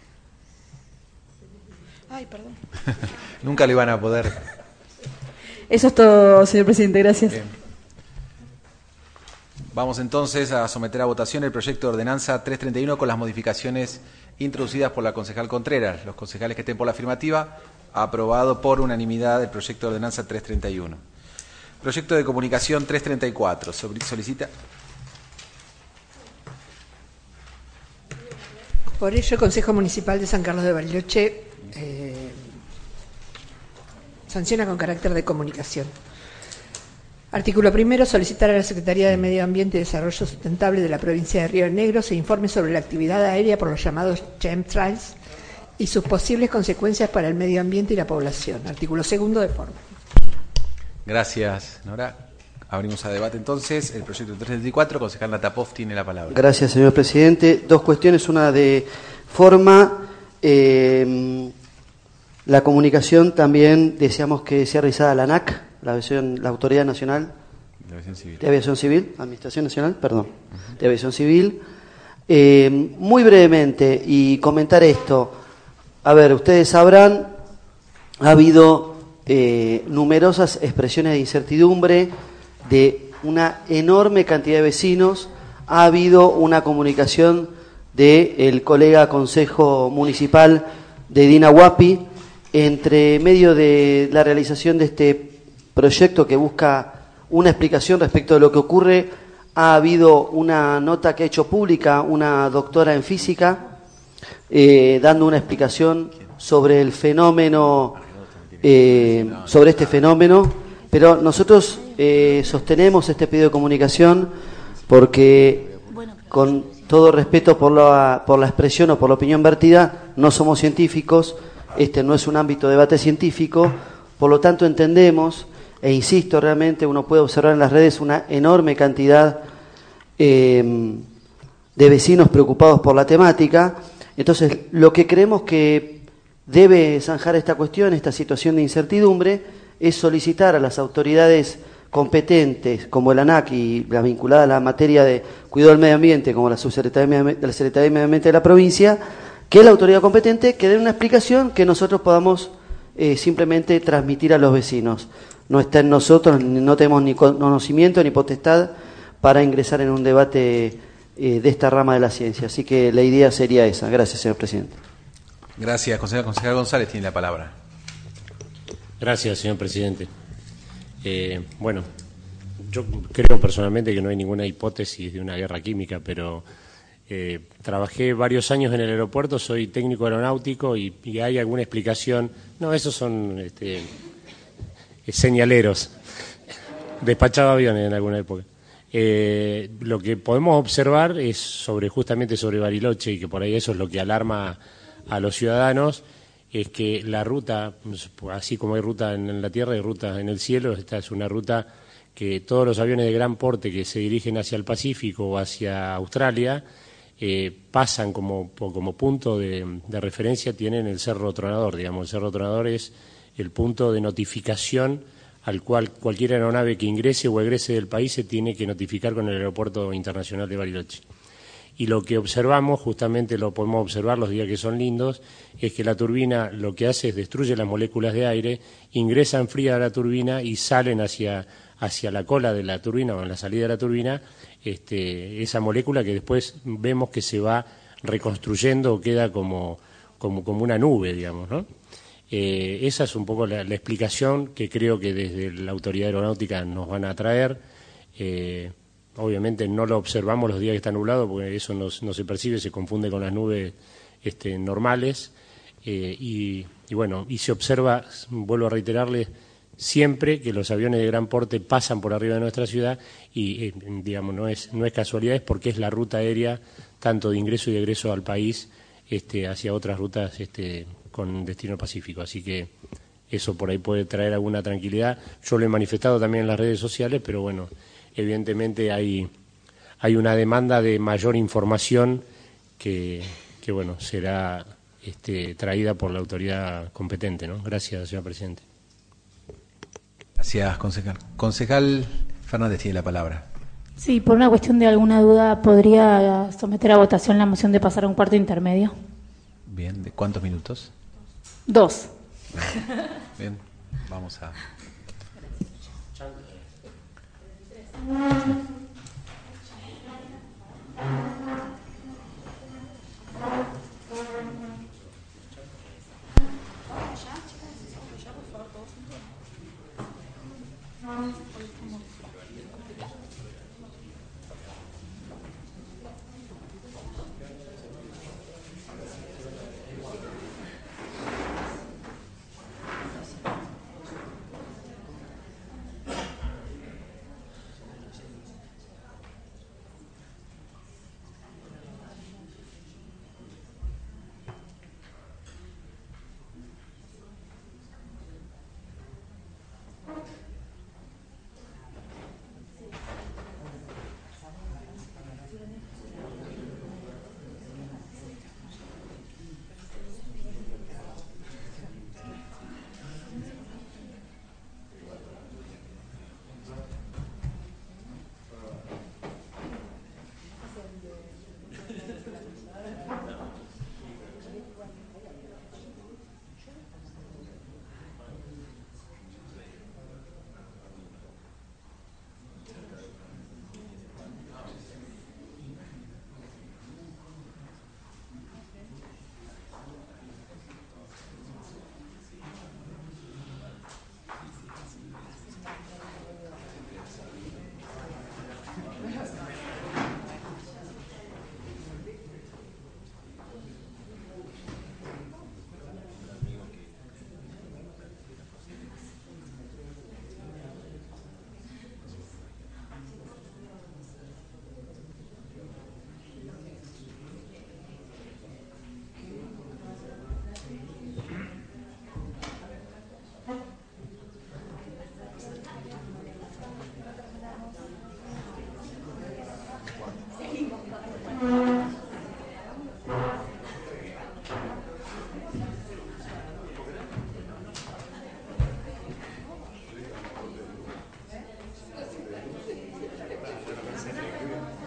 Speaker 7: Ay, perdón.
Speaker 1: Nunca lo iban a poder.
Speaker 7: Eso es todo, señor presidente. Gracias.
Speaker 1: Bien. Vamos entonces a someter a votación el proyecto de ordenanza trescientos treinta y uno con las modificaciones introducidas por la concejal Contreras. Los concejales que estén por la afirmativa, aprobado por unanimidad el proyecto de ordenanza trescientos treinta y uno. Proyecto de comunicación trescientos treinta y cuatro. Solicita.
Speaker 8: Por ello, el Consejo Municipal de San Carlos de Bariloche eh, sanciona con carácter de comunicación. Artículo primero. Solicitar a la Secretaría de Medio Ambiente y Desarrollo Sustentable de la provincia de Río Negro se informe sobre la actividad aérea por los llamados chemtrails y sus posibles consecuencias para el medio ambiente y la población. Artículo segundo de forma.
Speaker 1: Gracias, Nora. Abrimos a debate entonces el proyecto trescientos treinta y cuatro. Concejal Natapov tiene la palabra.
Speaker 5: Gracias, señor presidente. Dos cuestiones, una de forma. Eh, la comunicación también deseamos que sea realizada la ANAC, la, aviación, la Autoridad Nacional
Speaker 1: de Aviación Civil,
Speaker 5: de Aviación Civil, Administración Nacional, perdón, uh-huh. de Aviación Civil. Eh, muy brevemente, y comentar esto. A ver, ustedes sabrán, ha habido eh, numerosas expresiones de incertidumbre de una enorme cantidad de vecinos. Ha habido una comunicación del colega Consejo Municipal de Dinahuapi entre medio de la realización de este proyecto que busca una explicación respecto de lo que ocurre. Ha habido una nota que ha hecho pública una doctora en física eh, dando una explicación sobre el fenómeno, eh, sobre este fenómeno, pero nosotros eh, sostenemos este pedido de comunicación porque, con todo respeto por la, por la expresión o por la opinión vertida, no somos científicos, este no es un ámbito de debate científico, por lo tanto entendemos, e insisto, realmente uno puede observar en las redes una enorme cantidad eh, de vecinos preocupados por la temática. Entonces, lo que creemos que debe zanjar esta cuestión, esta situación de incertidumbre, es solicitar a las autoridades competentes, como el ANAC y la vinculada a la materia de cuidado del medio ambiente, como la Subsecretaría de la Secretaría de Medio Ambiente de la provincia, que es la autoridad competente, que den una explicación que nosotros podamos eh, simplemente transmitir a los vecinos. No está en nosotros, no tenemos ni conocimiento ni potestad para ingresar en un debate eh, de esta rama de la ciencia. Así que la idea sería esa. Gracias, señor presidente.
Speaker 1: Gracias, concejal. Concejal González tiene la palabra.
Speaker 9: Gracias, señor presidente. Eh, bueno, yo creo personalmente que no hay ninguna hipótesis de una guerra química, pero eh, trabajé varios años en el aeropuerto, soy técnico aeronáutico y, y hay alguna explicación. No, esos son este, señaleros. Despachaba aviones en alguna época. Eh, lo que podemos observar es sobre justamente sobre Bariloche, y que por ahí eso es lo que alarma a los ciudadanos, es que la ruta, así como hay ruta en la tierra, hay ruta en el cielo. Esta es una ruta que todos los aviones de gran porte que se dirigen hacia el Pacífico o hacia Australia eh, pasan como, como punto de, de referencia, tienen el Cerro Tronador. Digamos, el Cerro Tronador es el punto de notificación al cual cualquier aeronave que ingrese o egrese del país se tiene que notificar con el Aeropuerto Internacional de Bariloche. Y lo que observamos, justamente lo podemos observar los días que son lindos, es que la turbina lo que hace es destruye las moléculas de aire, ingresan fría a la turbina y salen hacia, hacia la cola de la turbina o en la salida de la turbina este, esa molécula que después vemos que se va reconstruyendo o queda como, como, como una nube, digamos, ¿no? Eh, esa es un poco la, la explicación que creo que desde la Autoridad Aeronáutica nos van a traer. Eh, Obviamente no lo observamos los días que está nublado, porque eso no, no se percibe, se confunde con las nubes este, normales. Eh, y, y bueno, y se observa, vuelvo a reiterarles, siempre que los aviones de gran porte pasan por arriba de nuestra ciudad y, eh, digamos, no es, no es casualidad, es porque es la ruta aérea tanto de ingreso y de egreso al país este, hacia otras rutas este, con destino pacífico. Así que eso por ahí puede traer alguna tranquilidad. Yo lo he manifestado también en las redes sociales, pero bueno, evidentemente hay, hay una demanda de mayor información que, que bueno, será este, traída por la autoridad competente, ¿no? Gracias, señor presidente.
Speaker 1: Gracias, concejal. Concejal Fernández tiene la palabra.
Speaker 10: Sí, por una cuestión de alguna duda, ¿podría someter a votación la moción de pasar a un cuarto intermedio?
Speaker 1: Bien, ¿de cuántos minutos?
Speaker 10: Dos.
Speaker 1: Bien, bien. Vamos a...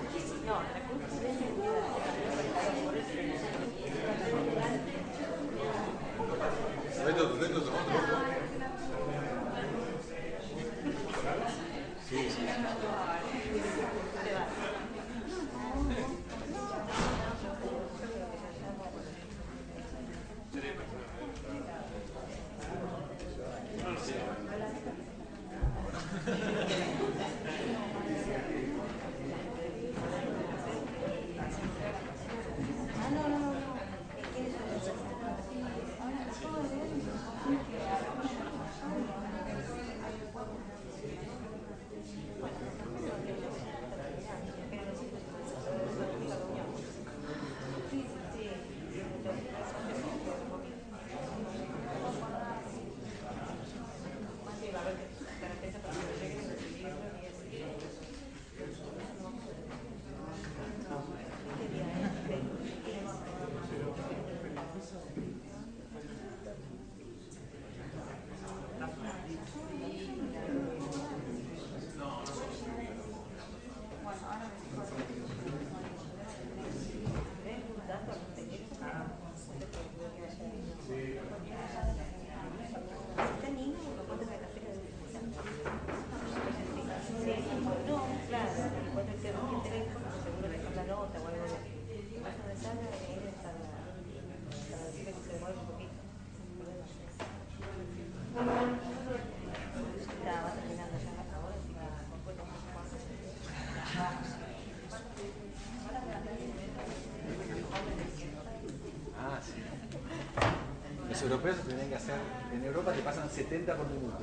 Speaker 1: Los europeos tienen que hacer, en Europa te pasan setenta por minuto.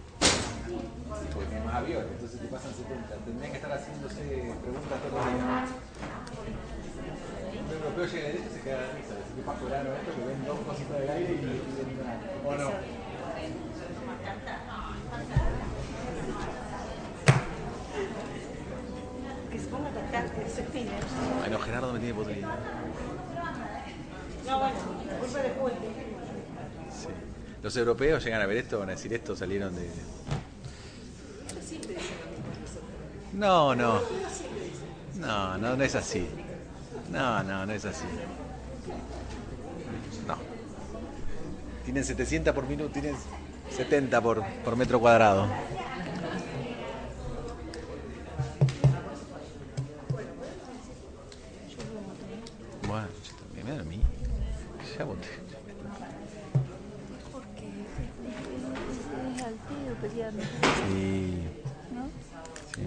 Speaker 1: Porque hay más aviones, entonces te pasan setenta. Tendrían que estar haciéndose preguntas todos los días. Un europeo llega a esto y se queda de risa. Dice, ¿qué pastorano esto? Que ven dos cositas del aire y ven nada. ¿O no?
Speaker 2: Que se ponga a cantar, que se pide.
Speaker 1: Ay, no, Gerardo me tiene podrido.
Speaker 2: No, bueno, culpa de Julio.
Speaker 1: Sí. Los europeos llegan a ver esto, van a decir esto, salieron de... No, no. No, no, no es así. No, no, no es así. No. Tienen setecientos por minuto, tienen setenta por, por metro cuadrado. Bueno, yo también, mira a mí. Ya voté. Sí.
Speaker 6: ¿No?
Speaker 1: Sí.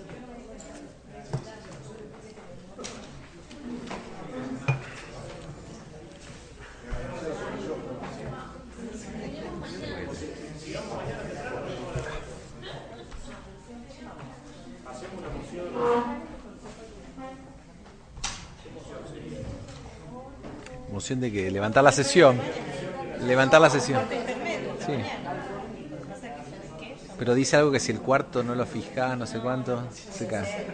Speaker 1: Moción de que levantar la sesión. Levantar la sesión. Sí. Pero dice algo que si el cuarto no lo fijás, no sé cuánto, se cae.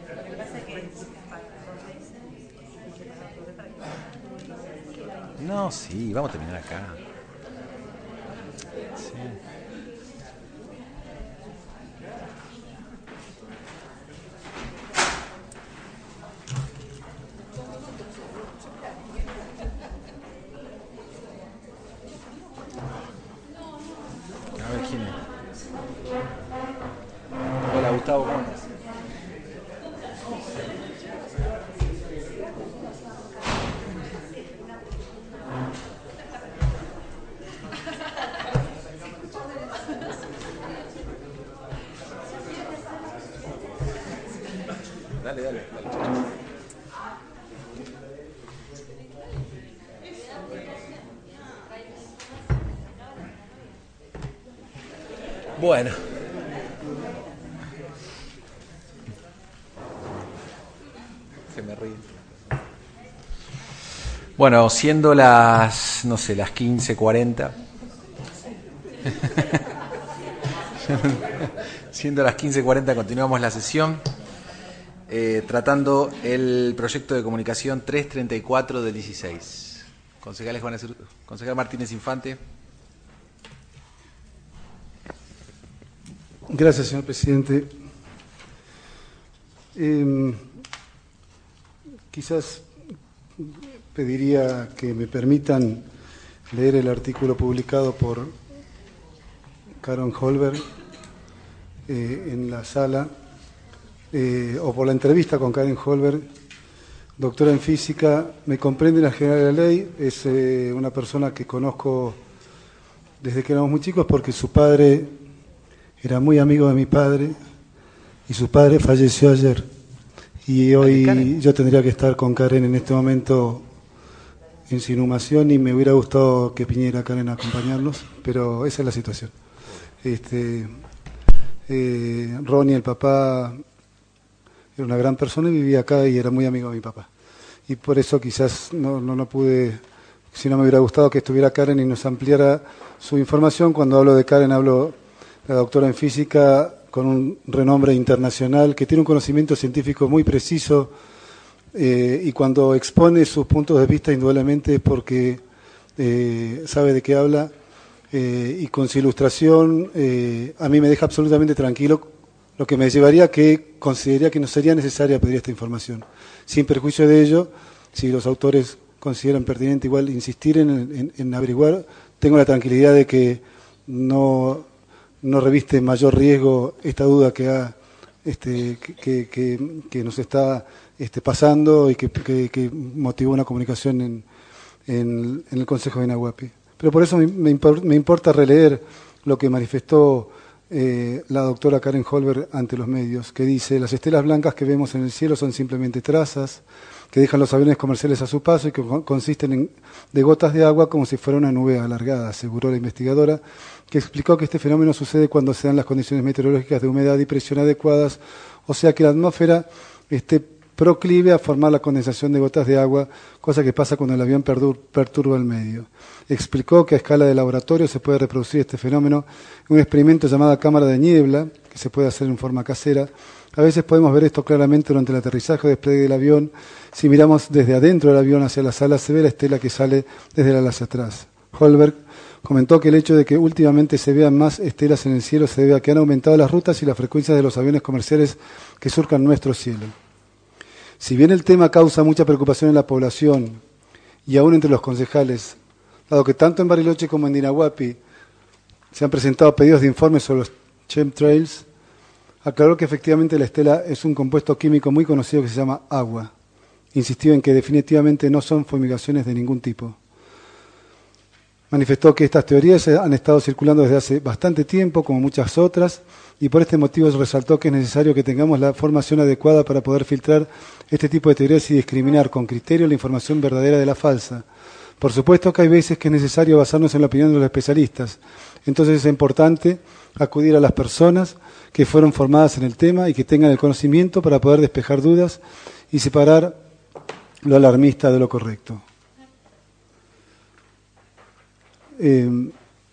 Speaker 1: No, sí, vamos a terminar acá. Sí. A ver quién es. Hola, Gustavo, ¿cómo andas? Dale, dale, dale. Bueno. Se me ríe. Bueno, siendo las, no sé, las quince cuarenta. Siendo las quince cuarenta continuamos la sesión. Eh, tratando el proyecto de comunicación trescientos treinta y cuatro del dieciséis. Concejales van a ser, concejal Martínez Infante.
Speaker 11: Gracias, señor presidente. Eh, quizás pediría que me permitan leer el artículo publicado por Karen Holberg eh, en la sala, eh, o por la entrevista con Karen Holberg, doctora en física, me comprende la general de la ley, es eh, una persona que conozco desde que éramos muy chicos porque su padre era muy amigo de mi padre y su padre falleció ayer. Y hoy yo tendría que estar con Karen en este momento en su inhumación y me hubiera gustado que viniera Karen a acompañarnos, pero esa es la situación. Este, eh, Ronnie, el papá, era una gran persona y vivía acá y era muy amigo de mi papá. Y por eso quizás no, no, no pude, si no me hubiera gustado que estuviera Karen y nos ampliara su información. Cuando hablo de Karen hablo de la doctora en física con un renombre internacional, que tiene un conocimiento científico muy preciso, eh, y cuando expone sus puntos de vista indudablemente es porque eh, sabe de qué habla, eh, y con su ilustración eh, a mí me deja absolutamente tranquilo, lo que me llevaría a que consideraría que no sería necesaria pedir esta información. Sin perjuicio de ello, si los autores consideran pertinente igual insistir en, en, en averiguar, tengo la tranquilidad de que no... no reviste mayor riesgo esta duda que ha, este, que, que, que nos está este, pasando y que, que, que motivó una comunicación en, en, en el Consejo de Inahuapi. Pero por eso me, me, impor, me importa releer lo que manifestó eh, la doctora Karen Holberg ante los medios, que dice: las estelas blancas que vemos en el cielo son simplemente trazas que dejan los aviones comerciales a su paso y que consisten en, de gotas de agua como si fuera una nube alargada, aseguró la investigadora, que explicó que este fenómeno sucede cuando se dan las condiciones meteorológicas de humedad y presión adecuadas, o sea que la atmósfera esté proclive a formar la condensación de gotas de agua, cosa que pasa cuando el avión perturba el medio. Explicó que a escala de laboratorio se puede reproducir este fenómeno en un experimento llamado cámara de niebla, que se puede hacer en forma casera. A veces podemos ver esto claramente durante el aterrizaje o despliegue del avión. Si miramos desde adentro del avión hacia las alas, se ve la estela que sale desde el ala hacia atrás. Holberg comentó que el hecho de que últimamente se vean más estelas en el cielo se debe a que han aumentado las rutas y las frecuencias de los aviones comerciales que surcan nuestro cielo. Si bien el tema causa mucha preocupación en la población y aún entre los concejales, dado que tanto en Bariloche como en Dinahuapi se han presentado pedidos de informes sobre los chemtrails, aclaró que efectivamente la estela es un compuesto químico muy conocido que se llama agua. Insistió en que definitivamente no son fumigaciones de ningún tipo. Manifestó que estas teorías han estado circulando desde hace bastante tiempo, como muchas otras, y por este motivo resaltó que es necesario que tengamos la formación adecuada para poder filtrar este tipo de teorías y discriminar con criterio la información verdadera de la falsa. Por supuesto que hay veces que es necesario basarnos en la opinión de los especialistas. Entonces es importante acudir a las personas que fueron formadas en el tema y que tengan el conocimiento para poder despejar dudas y separar lo alarmista de lo correcto. Eh,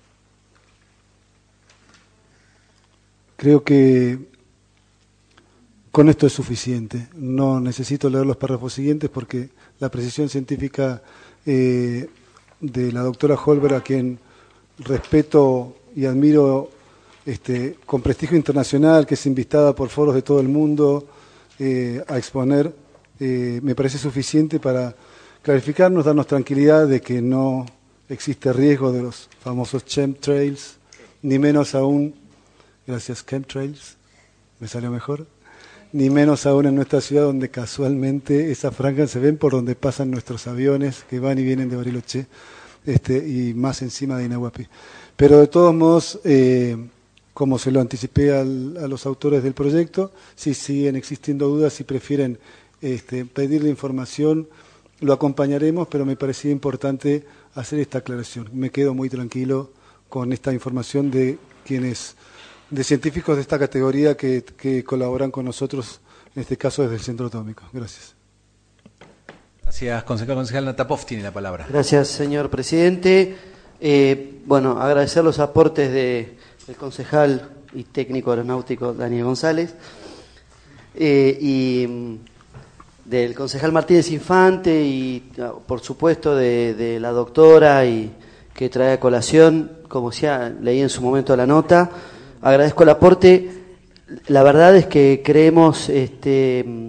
Speaker 11: creo que con esto es suficiente. No necesito leer los párrafos siguientes porque la precisión científica eh, de la doctora Holberg, a quien respeto y admiro este, con prestigio internacional, que es invitada por foros de todo el mundo eh, a exponer, eh, me parece suficiente para clarificarnos, darnos tranquilidad de que no existe riesgo de los famosos chemtrails, ni menos aún, gracias chemtrails, me salió mejor, ni menos aún en nuestra ciudad, donde casualmente esas franjas se ven por donde pasan nuestros aviones que van y vienen de Bariloche, este, y más encima de Inahuapi. Pero de todos modos, eh, como se lo anticipé al, a los autores del proyecto, si siguen existiendo dudas, si prefieren este, pedirle información, lo acompañaremos, pero me parecía importante hacer esta aclaración. Me quedo muy tranquilo con esta información de quienes, de científicos de esta categoría que, que colaboran con nosotros, en este caso desde el Centro Atómico. Gracias.
Speaker 1: Gracias, concejal. Concejal Natapov tiene la palabra.
Speaker 5: Gracias, señor presidente. Eh, bueno, agradecer los aportes de, del concejal y técnico aeronáutico Daniel González eh, y del concejal Martínez Infante y, por supuesto, de, de la doctora y que trae a colación, como ya leí en su momento la nota. Agradezco el aporte. La verdad es que creemos este,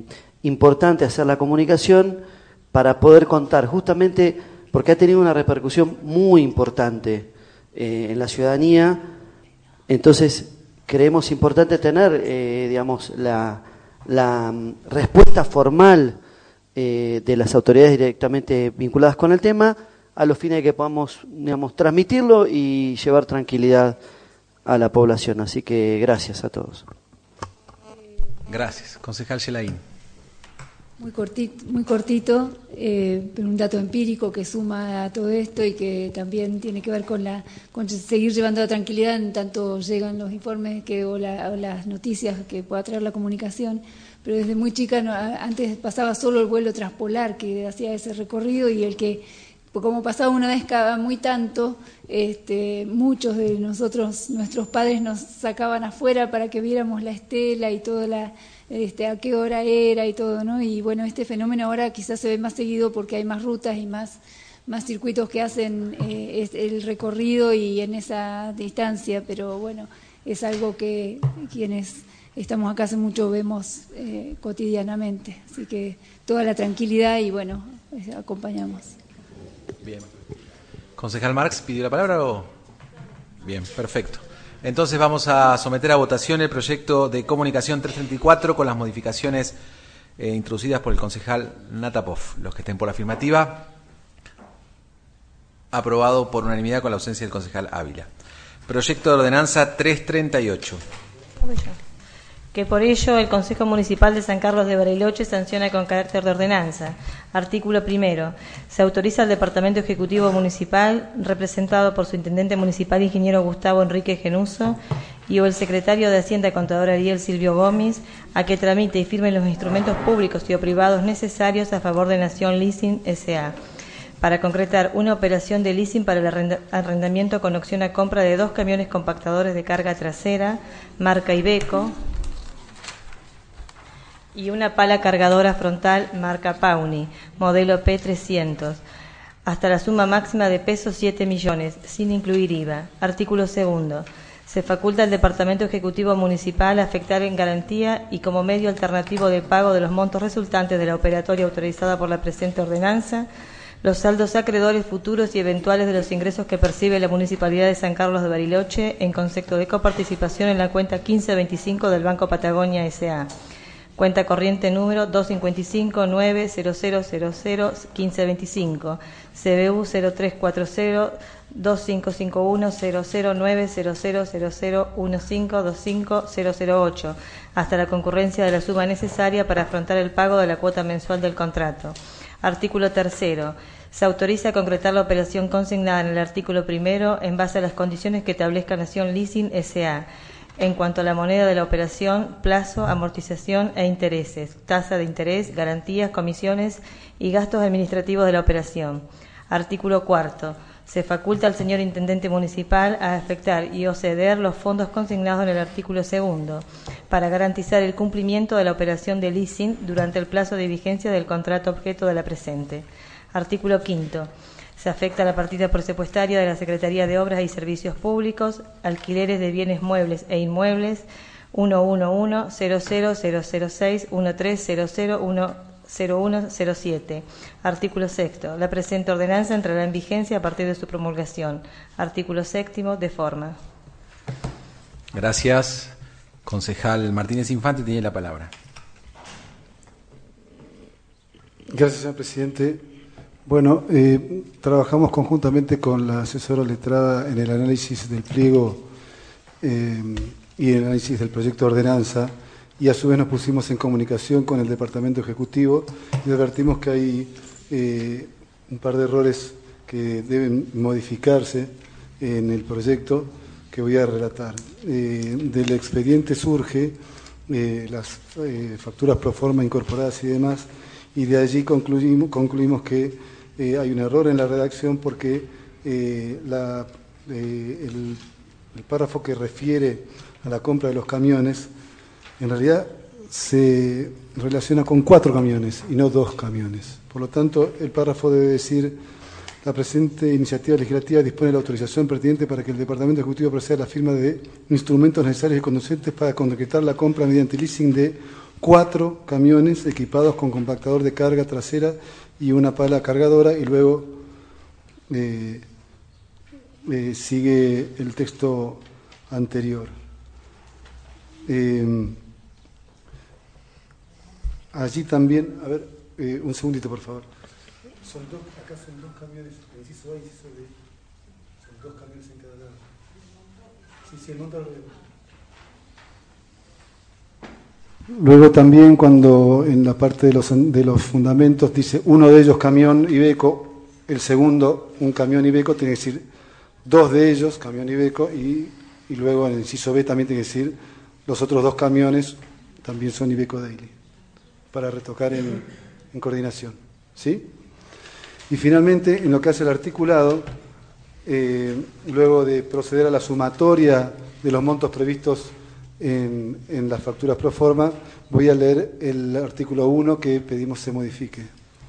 Speaker 5: importante hacer la comunicación para poder contar, justamente porque ha tenido una repercusión muy importante eh, en la ciudadanía. Entonces creemos importante tener, eh, digamos, la, la um, respuesta formal eh, de las autoridades directamente vinculadas con el tema, a los fines de que podamos, digamos, transmitirlo y llevar tranquilidad a la población. Así que gracias a todos.
Speaker 1: Gracias. Concejal Gelaín.
Speaker 6: Muy cortito, muy cortito eh, pero un dato empírico que suma a todo esto y que también tiene que ver con la con seguir llevando la tranquilidad en tanto llegan los informes que o, la, o las noticias que pueda traer la comunicación. Pero desde muy chica, no, antes pasaba solo el vuelo transpolar que hacía ese recorrido, y el que, como pasaba una vez cada muy tanto, este, muchos de nosotros, nuestros padres nos sacaban afuera para que viéramos la estela y toda la, este, a qué hora era y todo, ¿no? Y bueno, este fenómeno ahora quizás se ve más seguido porque hay más rutas y más, más circuitos que hacen eh, el recorrido y en esa distancia, pero bueno, es algo que quienes estamos acá hace mucho vemos eh, cotidianamente, así que toda la tranquilidad y bueno, acompañamos.
Speaker 1: Bien. ¿Concejal Marx pidió la palabra o...? Bien, perfecto. Entonces vamos a someter a votación el proyecto de comunicación trescientos treinta y cuatro con las modificaciones eh, introducidas por el concejal Natapov. Los que estén por la afirmativa, aprobado por unanimidad con la ausencia del concejal Ávila. Proyecto de ordenanza trescientos treinta y ocho.
Speaker 2: Que por ello el Consejo Municipal de San Carlos de Bariloche sanciona con carácter de ordenanza. Artículo primero. Se autoriza al Departamento Ejecutivo Municipal, representado por su Intendente Municipal, ingeniero Gustavo Enrique Genuso, y o el Secretario de Hacienda, contador Ariel Silvio Gómez, a que tramite y firme los instrumentos públicos y o privados necesarios a favor de Nación Leasing S A, para concretar una operación de leasing para el arrendamiento con opción a compra de dos camiones compactadores de carga trasera, marca Iveco, y una pala cargadora frontal marca Pauni, modelo P trescientos, hasta la suma máxima de pesos siete millones, sin incluir I V A. Artículo segundo. Se faculta al Departamento Ejecutivo Municipal a afectar en garantía y como medio alternativo de pago de los montos resultantes de la operatoria autorizada por la presente ordenanza, los saldos acreedores futuros y eventuales de los ingresos que percibe la Municipalidad de San Carlos de Bariloche en concepto de coparticipación en la cuenta quince veinticinco del Banco Patagonia S A. Cuenta corriente número dos cinco cinco nueve cero cero cero cero quince veinticinco, C B U cero tres cuatro cero dos cinco cinco uno cero cero nueve cero cero cero cero uno cinco dos cinco cero cero ocho, hasta la concurrencia de la suma necesaria para afrontar el pago de la cuota mensual del contrato. Artículo tercero. Se autoriza a concretar la operación consignada en el artículo primero en base a las condiciones que establezca Nación Leasing S A, en cuanto a la moneda de la operación, plazo, amortización e intereses, tasa de interés, garantías, comisiones y gastos administrativos de la operación. Artículo cuarto. Se faculta al señor Intendente Municipal a afectar y o ceder los fondos consignados en el artículo segundo para garantizar el cumplimiento de la operación de leasing durante el plazo de vigencia del contrato objeto de la presente. Artículo quinto. Se afecta la partida presupuestaria de la Secretaría de Obras y Servicios Públicos, alquileres de bienes muebles e inmuebles, uno uno uno cero cero cero cero seis uno tres cero cero uno cero uno cero siete. Artículo sexto. La presente ordenanza entrará en vigencia a partir de su promulgación. Artículo séptimo, de forma.
Speaker 1: Gracias. Concejal Martínez Infante tiene la palabra.
Speaker 11: Gracias, señor presidente. Bueno, eh, trabajamos conjuntamente con la asesora letrada en el análisis del pliego eh, y el análisis del proyecto de ordenanza, y a su vez nos pusimos en comunicación con el Departamento Ejecutivo y advertimos que hay eh, un par de errores que deben modificarse en el proyecto que voy a relatar. Eh, del expediente surge eh, las eh, facturas pro forma incorporadas y demás, y de allí concluimos, concluimos que eh, hay un error en la redacción porque eh, la, eh, el, el párrafo que refiere a la compra de los camiones en realidad se relaciona con cuatro camiones y no dos camiones. Por lo tanto, el párrafo debe decir: la presente iniciativa legislativa dispone de la autorización pertinente para que el Departamento Ejecutivo proceda a la firma de instrumentos necesarios y conducentes para concretar la compra mediante leasing de cuatro camiones equipados con compactador de carga trasera y una pala cargadora, y luego eh, eh, sigue el texto anterior. Eh, allí también, a ver, eh, un segundito por favor. Son dos, acá son dos camiones, inciso A, inciso B. Son dos camiones en cada lado. Sí, sí, el monto al revés. Luego también cuando en la parte de los, de los fundamentos dice uno de ellos camión Iveco, el segundo un camión Iveco, tiene que decir dos de ellos camión Iveco, y, y luego en el inciso B también tiene que decir los otros dos camiones también son Iveco Daily, para retocar en, en coordinación. ¿Sí? Y finalmente, en lo que hace el articulado, eh, luego de proceder a la sumatoria de los montos previstos En, en las facturas pro forma, voy a leer el artículo uno que pedimos se modifique.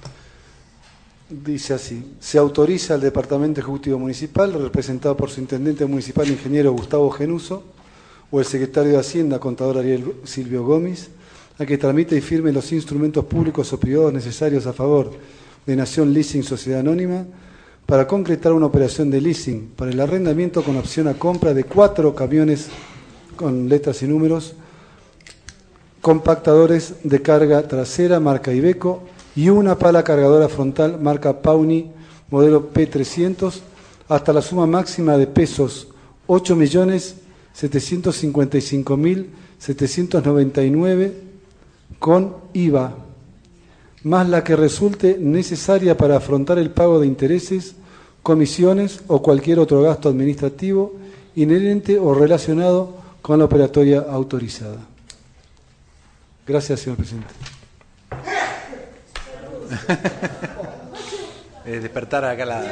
Speaker 11: Dice así: se autoriza al Departamento Ejecutivo Municipal, representado por su Intendente Municipal, ingeniero Gustavo Genuso, o el Secretario de Hacienda, contador Ariel Silvio Gómez, a que tramite y firme los instrumentos públicos o privados necesarios a favor de Nación Leasing Sociedad Anónima para concretar una operación de leasing para el arrendamiento con opción a compra de cuatro camiones con letras y números, compactadores de carga trasera marca Iveco y una pala cargadora frontal marca Pauni modelo P trescientos, hasta la suma máxima de pesos ocho millones setecientos cincuenta y cinco mil setecientos noventa y nueve con I V A, más la que resulte necesaria para afrontar el pago de intereses, comisiones o cualquier otro gasto administrativo inherente o relacionado con la operatoria autorizada. Gracias, señor presidente.
Speaker 1: Eh, despertar acá la...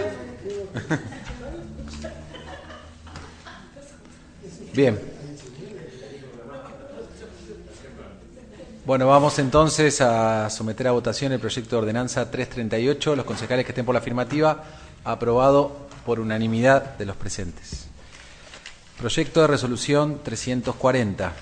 Speaker 1: Bien. Bueno, vamos entonces a someter a votación el proyecto de ordenanza trescientos treinta y ocho. Los concejales que estén por la afirmativa, aprobado por unanimidad de los presentes. Proyecto de resolución trescientos cuarenta.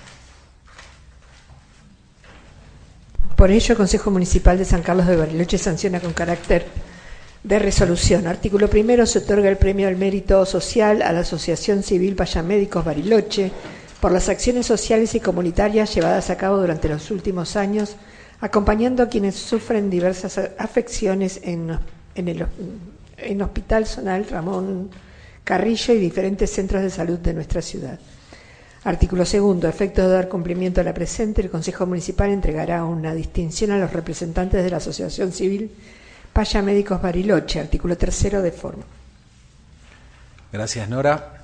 Speaker 8: Por ello, el Consejo Municipal de San Carlos de Bariloche sanciona con carácter de resolución. Artículo primero. Se otorga el premio al mérito social a la Asociación Civil Payamédicos Bariloche por las acciones sociales y comunitarias llevadas a cabo durante los últimos años, acompañando a quienes sufren diversas afecciones en, en el en Hospital Zonal Ramón Carrillo y diferentes centros de salud de nuestra ciudad. Artículo segundo. A efectos de dar cumplimiento a la presente, el Consejo Municipal entregará una distinción a los representantes de la Asociación Civil Payamédicos Bariloche. Artículo tercero. De forma.
Speaker 1: Gracias, Nora.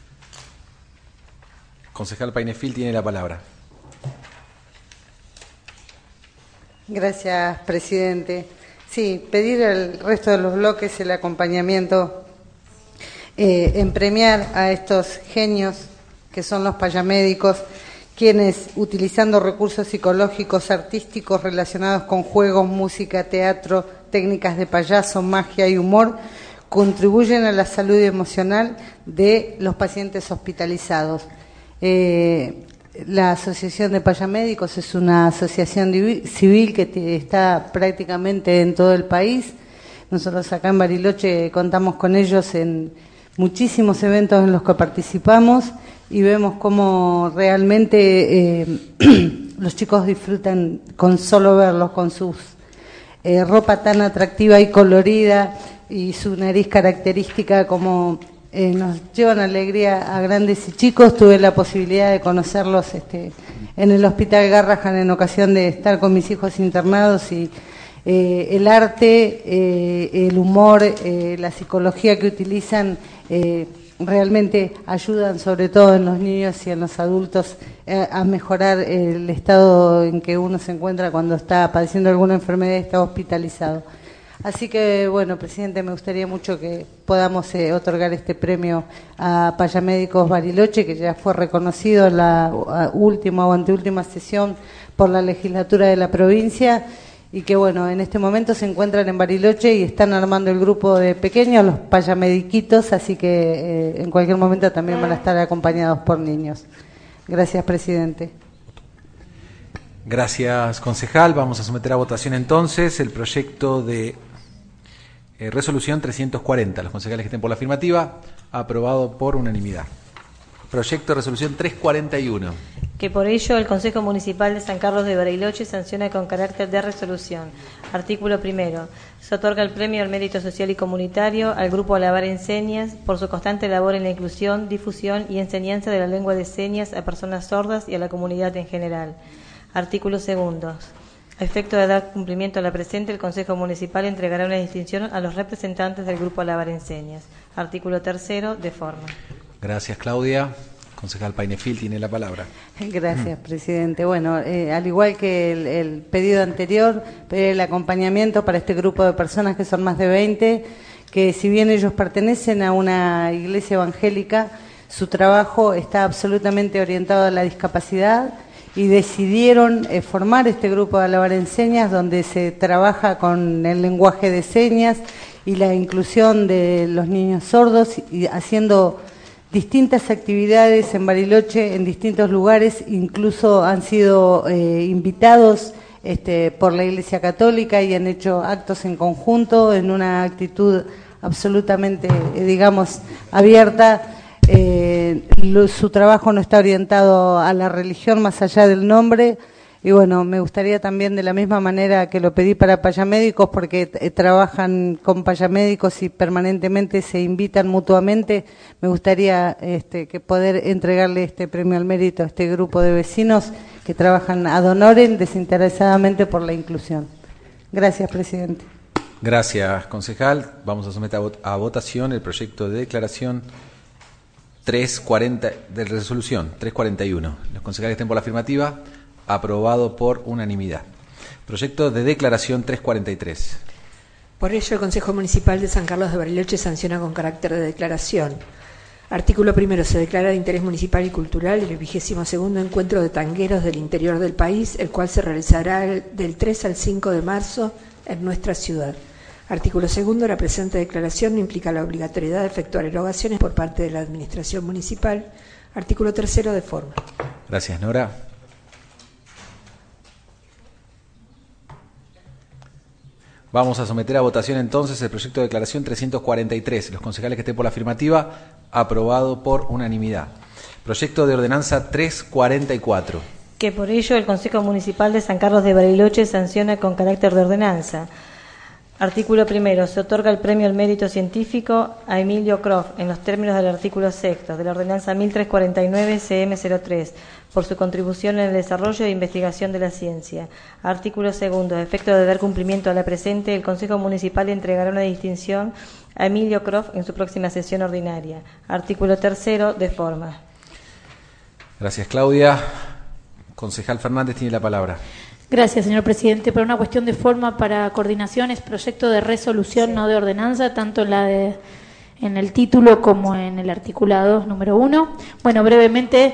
Speaker 1: Concejal Painefil tiene la palabra.
Speaker 4: Gracias, presidente. Sí, pedir al resto de los bloques el acompañamiento Eh, en premiar a estos genios que son los payamédicos, quienes, utilizando recursos psicológicos, artísticos relacionados con juegos, música, teatro, técnicas de payaso, magia y humor, contribuyen a la salud emocional de los pacientes hospitalizados. Eh, la Asociación de Payamédicos es una asociación civil que está prácticamente en todo el país. Nosotros acá en Bariloche contamos con ellos en muchísimos eventos en los que participamos y vemos cómo realmente eh, los chicos disfrutan con solo verlos, con su eh, ropa tan atractiva y colorida y su nariz característica, como eh, nos llevan alegría a grandes y chicos. Tuve la posibilidad de conocerlos este, en el Hospital Garrahan en ocasión de estar con mis hijos internados, y Eh, el arte, eh, el humor, eh, la psicología que utilizan eh, realmente ayudan, sobre todo en los niños y en los adultos, eh, a mejorar el estado en que uno se encuentra cuando está padeciendo alguna enfermedad y está hospitalizado. Así que, bueno, presidente, me gustaría mucho que podamos eh, otorgar este premio a Payamédicos Bariloche, que ya fue reconocido en la última o anteúltima sesión por la legislatura de la provincia, y que, bueno, en este momento se encuentran en Bariloche y están armando el grupo de pequeños, los payamediquitos, así que eh, en cualquier momento también van a estar acompañados por niños. Gracias, presidente.
Speaker 1: Gracias, concejal. Vamos a someter a votación entonces el proyecto de eh, resolución trescientos cuarenta. Los concejales que estén por la afirmativa, aprobado por unanimidad. Proyecto de resolución trescientos cuarenta y uno.
Speaker 2: Que por ello el Consejo Municipal de San Carlos de Bariloche sanciona con carácter de resolución. Artículo primero. Se otorga el premio al mérito social y comunitario al Grupo Alabar en Señas por su constante labor en la inclusión, difusión y enseñanza de la lengua de señas a personas sordas y a la comunidad en general. Artículo segundo. A efecto de dar cumplimiento a la presente, el Consejo Municipal entregará una distinción a los representantes del Grupo Alabar en Señas. Artículo tercero. De forma.
Speaker 1: Gracias, Claudia. Concejal Painefil tiene la palabra.
Speaker 4: Gracias, presidente. Bueno, eh, al igual que el, el pedido anterior, pedir el acompañamiento para este grupo de personas que son más de veinte, que si bien ellos pertenecen a una iglesia evangélica, su trabajo está absolutamente orientado a la discapacidad y decidieron eh, formar este grupo de Alabar en Señas, donde se trabaja con el lenguaje de señas y la inclusión de los niños sordos, y haciendo distintas actividades en Bariloche, en distintos lugares, incluso han sido eh, invitados este, por la Iglesia Católica y han hecho actos en conjunto en una actitud absolutamente, eh, digamos, abierta. Eh, lo, su trabajo no está orientado a la religión más allá del nombre. Y bueno, me gustaría también, de la misma manera que lo pedí para payamédicos, porque eh, trabajan con payamédicos y permanentemente se invitan mutuamente, me gustaría este, que poder entregarle este premio al mérito a este grupo de vecinos que trabajan ad honorem, desinteresadamente por la inclusión. Gracias, presidente.
Speaker 1: Gracias, concejal. Vamos a someter a, vot a votación el proyecto de declaración trescientos cuarenta, de resolución trescientos cuarenta y uno. Los concejales que estén por la afirmativa, aprobado por unanimidad. Proyecto de declaración trescientos cuarenta y tres.
Speaker 8: Por ello, el Consejo Municipal de San Carlos de Bariloche sanciona con carácter de declaración. Artículo primero. Se declara de interés municipal y cultural el vigésimo segundo encuentro de tangueros del interior del país, el cual se realizará del tres al cinco de marzo en nuestra ciudad. Artículo segundo. La presente declaración no implica la obligatoriedad de efectuar erogaciones por parte de la Administración Municipal. Artículo tercero. De forma.
Speaker 1: Gracias, Nora. Vamos a someter a votación entonces el proyecto de declaración trescientos cuarenta y tres. Los concejales que estén por la afirmativa, aprobado por unanimidad. Proyecto de ordenanza trescientos cuarenta y cuatro.
Speaker 2: Que por ello el Consejo Municipal de San Carlos de Bariloche sanciona con carácter de ordenanza. Artículo primero. Se otorga el premio al mérito científico a Emilio Croft en los términos del artículo sexto de la ordenanza mil trescientos cuarenta y nueve C M cero tres por su contribución en el desarrollo e investigación de la ciencia. Artículo segundo. A efecto de dar cumplimiento a la presente, el Consejo Municipal entregará una distinción a Emilio Croft en su próxima sesión ordinaria. Artículo tercero. De forma.
Speaker 1: Gracias, Claudia. Concejal Fernández tiene la palabra.
Speaker 10: Gracias, señor presidente. Por una cuestión de forma, para coordinación, es proyecto de resolución, sí, no de ordenanza, tanto en la de en el título como en el articulado número uno. Bueno, brevemente,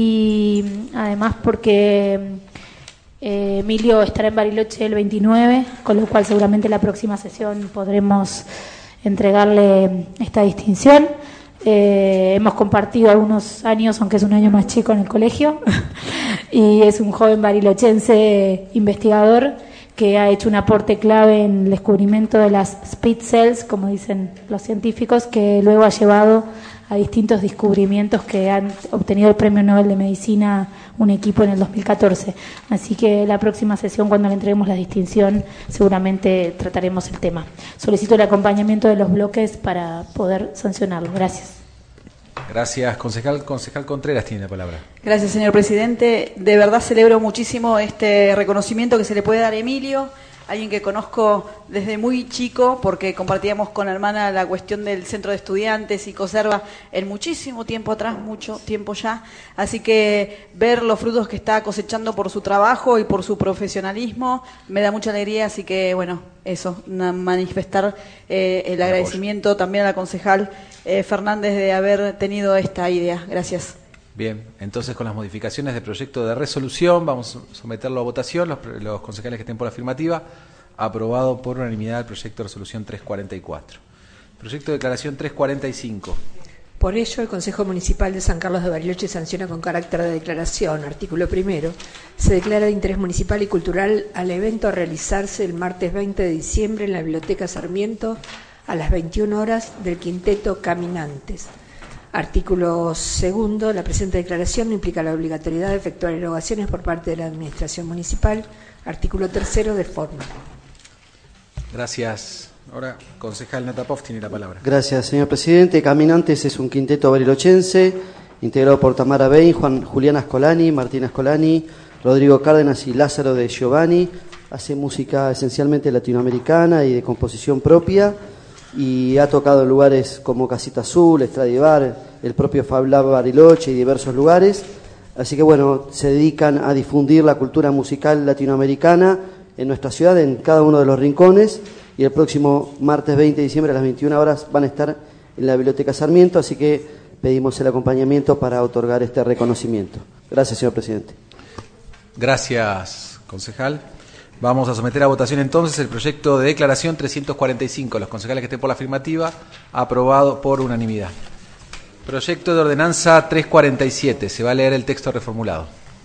Speaker 10: y además porque eh, Emilio estará en Bariloche el veintinueve, con lo cual seguramente la próxima sesión podremos entregarle esta distinción. Eh, hemos compartido algunos años, aunque es un año más chico, en el colegio, y es un joven barilochense investigador que ha hecho un aporte clave en el descubrimiento de las speed cells, como dicen los científicos, que luego ha llevado a distintos descubrimientos que han obtenido el Premio Nobel de Medicina un equipo en el dos mil catorce. Así que la próxima sesión, cuando le entreguemos la distinción, seguramente trataremos el tema. Solicito el acompañamiento de los bloques para poder sancionarlo. Gracias.
Speaker 1: Gracias, concejal. Concejal Contreras tiene la palabra.
Speaker 7: Gracias, señor presidente. De verdad celebro muchísimo este reconocimiento que se le puede dar a Emilio, alguien que conozco desde muy chico, porque compartíamos con la hermana la cuestión del centro de estudiantes y Coserva en muchísimo tiempo atrás, mucho tiempo ya. Así que ver los frutos que está cosechando por su trabajo y por su profesionalismo me da mucha alegría. Así que, bueno, eso, manifestar eh, el agradecimiento también a la concejal eh, Fernández de haber tenido esta idea. Gracias.
Speaker 1: Bien, entonces con las modificaciones del proyecto de resolución vamos a someterlo a votación. Los, los concejales que estén por la afirmativa, aprobado por unanimidad el proyecto de resolución trescientos cuarenta y cuatro. Proyecto de declaración trescientos cuarenta y cinco.
Speaker 8: Por ello, el Consejo Municipal de San Carlos de Bariloche sanciona con carácter de declaración, artículo primero, se declara de interés municipal y cultural al evento a realizarse el martes veinte de diciembre en la Biblioteca Sarmiento a las veintiuna horas del Quinteto Caminantes. Artículo segundo, la presente declaración no implica la obligatoriedad de efectuar erogaciones por parte de la Administración Municipal. Artículo tercero, de forma.
Speaker 1: Gracias. Ahora, concejal Natapov tiene la palabra.
Speaker 5: Gracias, señor presidente. Caminantes es un quinteto barilochense, integrado por Tamara Bain, Juan Juliana Ascolani, Martina Ascolani, Rodrigo Cárdenas y Lázaro de Giovanni. Hace música esencialmente latinoamericana y de composición propia, y ha tocado en lugares como Casita Azul, Estradivar, el propio Fab Lab Bariloche y diversos lugares. Así que bueno, se dedican a difundir la cultura musical latinoamericana en nuestra ciudad, en cada uno de los rincones. Y el próximo martes veinte de diciembre a las veintiuna horas van a estar en la Biblioteca Sarmiento, así que pedimos el acompañamiento para otorgar este reconocimiento. Gracias, señor presidente.
Speaker 1: Gracias, concejal. Vamos a someter a votación entonces el proyecto de declaración trescientos cuarenta y cinco. Los concejales que estén por la afirmativa, aprobado por unanimidad. Proyecto de ordenanza trescientos cuarenta y siete. Se va a leer el texto reformulado.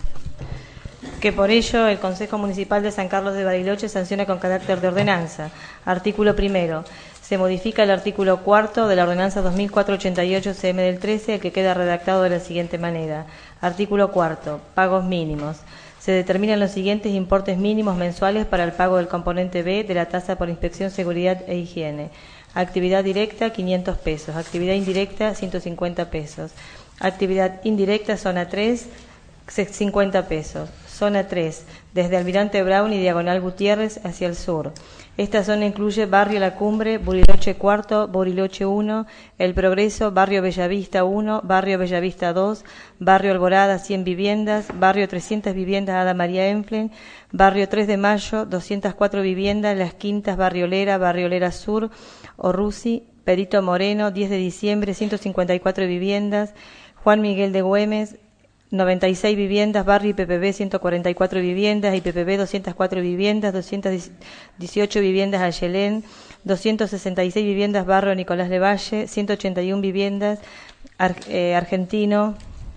Speaker 2: Que por ello el Consejo Municipal de San Carlos de Bariloche sanciona con carácter de ordenanza. Artículo primero. Se modifica el artículo cuarto de la ordenanza dos mil cuatrocientos ochenta y ocho C M del trece, el que queda redactado de la siguiente manera. Artículo cuarto. Pagos mínimos. Se determinan los siguientes importes mínimos mensuales para el pago del componente B de la tasa por inspección, seguridad e higiene. Actividad directa, quinientos pesos. Actividad indirecta, ciento cincuenta pesos. Actividad indirecta, zona tres, cincuenta pesos. Zona tres, desde Almirante Brown y Diagonal Gutiérrez hacia el sur. Esta zona incluye Barrio La Cumbre, Bariloche Cuarto, Bariloche uno, El Progreso, Barrio Bellavista uno, Barrio Bellavista dos, Barrio Alborada, cien viviendas, Barrio trescientas viviendas, Ada María Enflen, Barrio tres de Mayo, doscientas cuatro viviendas, Las Quintas, Barrio Lera, Barrio Lera Sur, Orrusi, Perito Moreno, diez de diciembre, ciento cincuenta y cuatro viviendas, Juan Miguel de Güemes, noventa y seis viviendas, Barrio I P P B ciento cuarenta y cuatro viviendas, I P P B doscientas cuatro viviendas, doscientas dieciocho viviendas Ayelén, doscientas sesenta y seis viviendas Barrio Nicolás de Valle, ciento ochenta y una viviendas Ar eh, Argentino,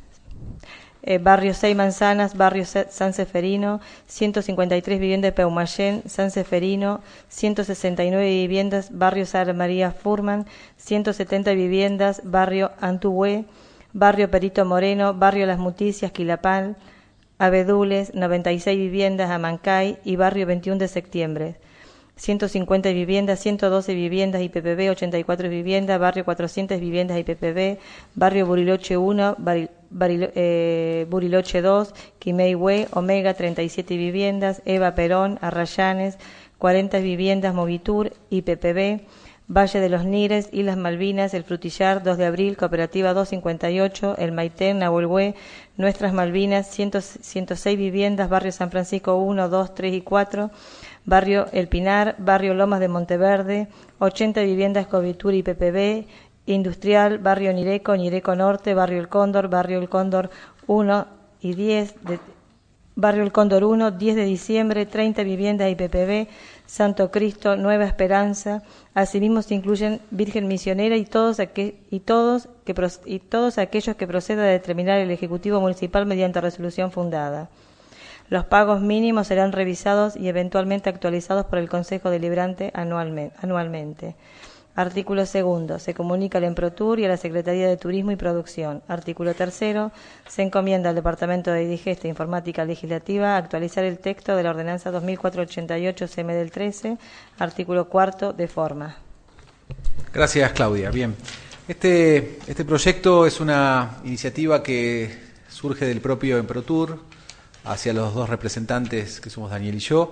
Speaker 2: eh, Barrio seis Manzanas, Barrio San Seferino, ciento cincuenta y tres viviendas Peumayén, San Seferino, ciento sesenta y nueve viviendas Barrio Sara María Furman, ciento setenta viviendas Barrio Antuhue, Barrio Perito Moreno, Barrio Las Muticias, Quilapal, Abedules, noventa y seis viviendas, Amancay y Barrio veintiuno de septiembre. ciento cincuenta viviendas, ciento doce viviendas, I P P B, ochenta y cuatro viviendas, Barrio cuatrocientas viviendas, I P P B, Barrio Bariloche uno, Baril, Baril, eh, Bariloche dos, Quimei-Hue, Omega, treinta y siete viviendas, Eva Perón, Arrayanes, cuarenta viviendas, Movitur, I P P B, Valle de los Nires, Islas Malvinas, El Frutillar, dos de abril, Cooperativa doscientos cincuenta y ocho, El Maitén, Nahuelhue, Nuestras Malvinas, ciento seis viviendas, Barrio San Francisco uno, dos, tres y cuatro, Barrio El Pinar, Barrio Lomas de Monteverde, ochenta viviendas, Covitur y P P B, Industrial, Barrio Nireco, Nireco Norte, Barrio El Cóndor, Barrio El Cóndor uno y diez, de, Barrio El Cóndor uno, diez de diciembre, treinta viviendas I P P B, Santo Cristo, Nueva Esperanza. Asimismo se incluyen Virgen Misionera y todos, aqu y, todos que y todos aquellos que proceda a determinar el Ejecutivo Municipal mediante resolución fundada. Los pagos mínimos serán revisados y eventualmente actualizados por el Consejo Deliberante anualmente. anualmente. Artículo segundo. Se comunica al Emprotur y a la Secretaría de Turismo y Producción. Artículo tercero. Se encomienda al Departamento de Digesta e Informática Legislativa actualizar el texto de la Ordenanza dos mil cuatrocientos ochenta y ocho C M del trece. Artículo cuarto. De forma.
Speaker 1: Gracias, Claudia. Bien. Este, este proyecto es una iniciativa que surge del propio Emprotur hacia los dos representantes que somos Daniel y yo.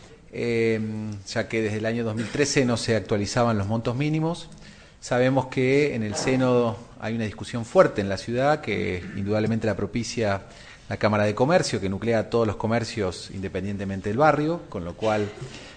Speaker 1: Eh, ya que desde el año dos mil trece no se actualizaban los montos mínimos. Sabemos que en el seno hay una discusión fuerte en la ciudad que indudablemente la propicia la Cámara de Comercio, que nuclea a todos los comercios independientemente del barrio, con lo cual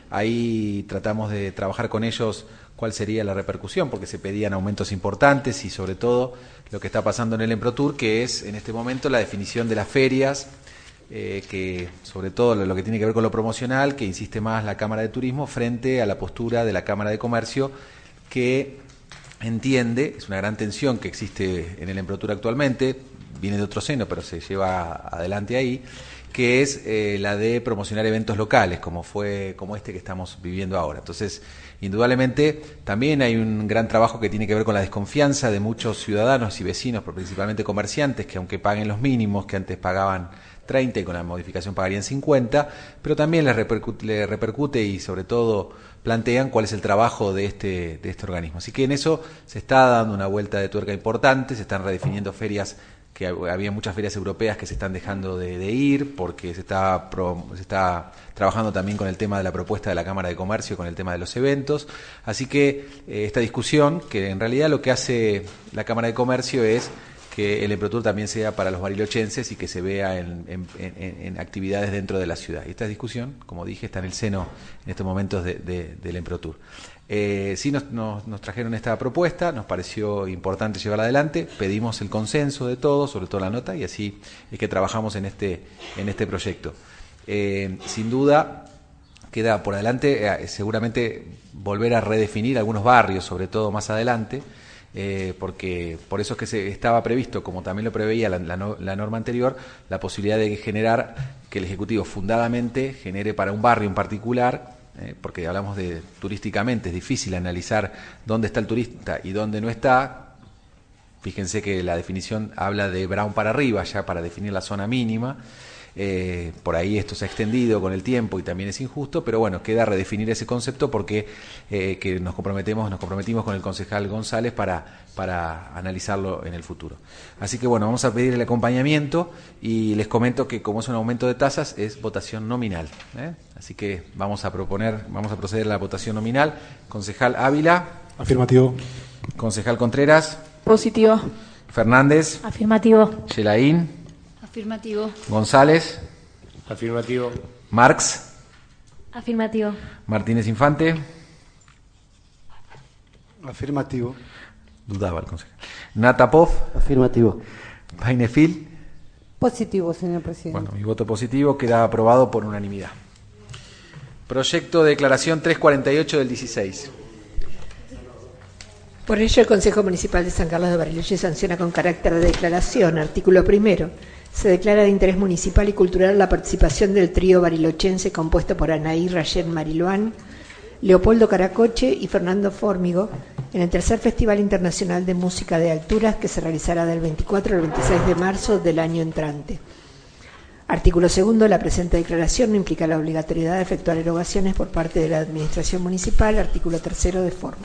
Speaker 1: ahí tratamos de trabajar con ellos cuál sería la repercusión, porque se pedían aumentos importantes y sobre todo lo que está pasando en el Emprotur, que es en este momento la definición de las ferias. Eh, que sobre todo lo, lo que tiene que ver con lo promocional, que insiste más la Cámara de Turismo frente a la postura de la Cámara de Comercio, que entiende, es una gran tensión que existe en el Emprotur actualmente, viene de otro seno, pero se lleva adelante ahí, que es eh, la de promocionar eventos locales, como fue como este que estamos viviendo ahora. Entonces, indudablemente, también hay un gran trabajo que tiene que ver con la desconfianza de muchos ciudadanos y vecinos, pero principalmente comerciantes, que aunque paguen los mínimos, que antes pagaban treinta y con la modificación pagarían cincuenta, pero también les repercute, les repercute y sobre todo plantean cuál es el trabajo de este, de este organismo. Así que en eso se está dando una vuelta de tuerca importante, se están redefiniendo ferias, que había muchas ferias europeas que se están dejando de, de ir porque se está, pro, se está trabajando también con el tema de la propuesta de la Cámara de Comercio, con el tema de los eventos. Así que eh, esta discusión, que en realidad lo que hace la Cámara de Comercio es que el Emprotur también sea para los barilochenses y que se vea en, en, en, en actividades dentro de la ciudad. Y esta discusión, como dije, está en el seno en estos momentos de, de, del Emprotur. Eh, sí nos, nos, nos trajeron esta propuesta, nos pareció importante llevarla adelante, pedimos el consenso de todos, sobre todo la nota, y así es que trabajamos en este, en este proyecto. Eh, sin duda, queda por adelante eh, seguramente volver a redefinir algunos barrios, sobre todo más adelante, Eh, porque por eso es que se estaba previsto, como también lo preveía la, la, no, la norma anterior, la posibilidad de generar, que el Ejecutivo fundadamente genere para un barrio en particular, eh, porque hablamos de turísticamente, es difícil analizar dónde está el turista y dónde no está. Fíjense que la definición habla de Brown para arriba, ya para definir la zona mínima. Eh, por ahí esto se ha extendido con el tiempo y también es injusto, pero bueno, queda redefinir ese concepto porque eh, que nos comprometemos, nos comprometimos con el concejal González para, para analizarlo en el futuro. Así que bueno, vamos a pedir el acompañamiento y les comento que como es un aumento de tasas es votación nominal, ¿eh? Así que vamos a proponer, vamos a proceder a la votación nominal. Concejal Ávila.
Speaker 11: Afirmativo.
Speaker 1: Concejal Contreras.
Speaker 10: Positivo.
Speaker 1: Fernández.
Speaker 10: Afirmativo.
Speaker 1: Yelaín.
Speaker 6: Afirmativo.
Speaker 1: González.
Speaker 9: Afirmativo.
Speaker 1: Marx.
Speaker 3: Afirmativo.
Speaker 1: Martínez Infante.
Speaker 11: Afirmativo.
Speaker 1: Dudaba el concejal. Natapov.
Speaker 5: Afirmativo.
Speaker 1: Painefil.
Speaker 4: Positivo, señor presidente.
Speaker 1: Bueno, mi voto positivo, queda aprobado por unanimidad. Proyecto de declaración trescientos cuarenta y ocho del dieciséis.
Speaker 8: Por ello, el Consejo Municipal de San Carlos de Bariloche sanciona con carácter de declaración, artículo primero. Se declara de interés municipal y cultural la participación del trío barilochense compuesto por Anaí Rayen Mariluán, Leopoldo Caracoche y Fernando Fórmigo en el tercer Festival Internacional de Música de Alturas que se realizará del veinticuatro al veintiséis de marzo del año entrante. Artículo segundo. La presente declaración no implica la obligatoriedad de efectuar erogaciones por parte de la Administración Municipal. Artículo tercero. De forma.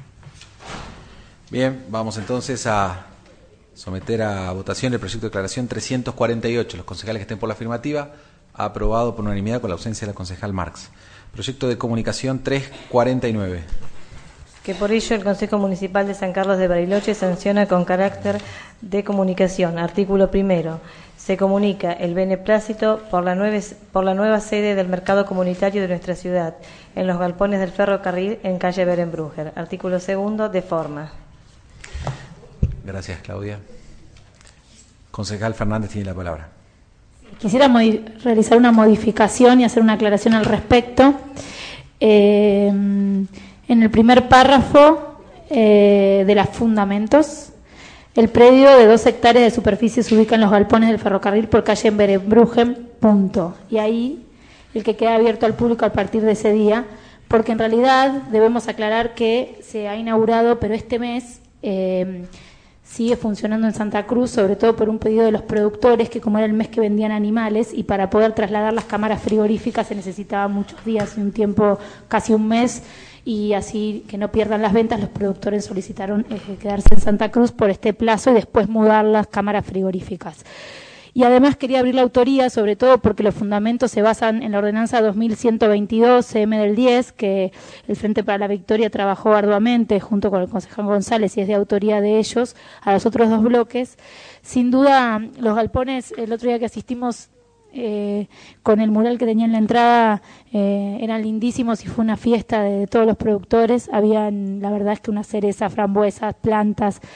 Speaker 1: Bien, vamos entonces a someter a votación el proyecto de declaración trescientos cuarenta y ocho. Los concejales que estén por la afirmativa, aprobado por unanimidad con la ausencia de la concejal Marx. Proyecto de comunicación trescientos cuarenta y nueve.
Speaker 2: Que por ello el Consejo Municipal de San Carlos de Bariloche sanciona con carácter de comunicación. Artículo primero. Se comunica el beneplácito por la, nueve, por la nueva sede del mercado comunitario de nuestra ciudad, en los galpones del ferrocarril en calle Berenbrugger. Artículo segundo. De forma.
Speaker 1: Gracias, Claudia. Concejal Fernández tiene la palabra.
Speaker 10: Quisiera realizar una modificación y hacer una aclaración al respecto. Eh, en el primer párrafo eh, de los fundamentos, el predio de dos hectáreas de superficie se ubica en los galpones del ferrocarril por calle Berenbrugger, punto. Y ahí el que queda abierto al público a partir de ese día, porque en realidad debemos aclarar que se ha inaugurado, pero este mes eh, sigue funcionando en Santa Cruz, sobre todo por un pedido de los productores, que como era el mes que vendían animales, y para poder trasladar las cámaras frigoríficas se necesitaba muchos días y un tiempo, casi un mes, y así que no pierdan las ventas, los productores solicitaron eh, quedarse en Santa Cruz por este plazo y después mudar las cámaras frigoríficas. Y además quería abrir la autoría, sobre todo porque los fundamentos se basan en la ordenanza dos mil ciento veintidós, C M del diez, que el Frente para la Victoria trabajó arduamente junto con el concejal González y es de autoría de ellos, a los otros dos bloques. Sin duda, los galpones, el otro día que asistimos eh, con el mural que tenía en la entrada, eh, eran lindísimos y fue una fiesta de, de todos los productores. Habían, la verdad es que una cereza, frambuesas, plantas,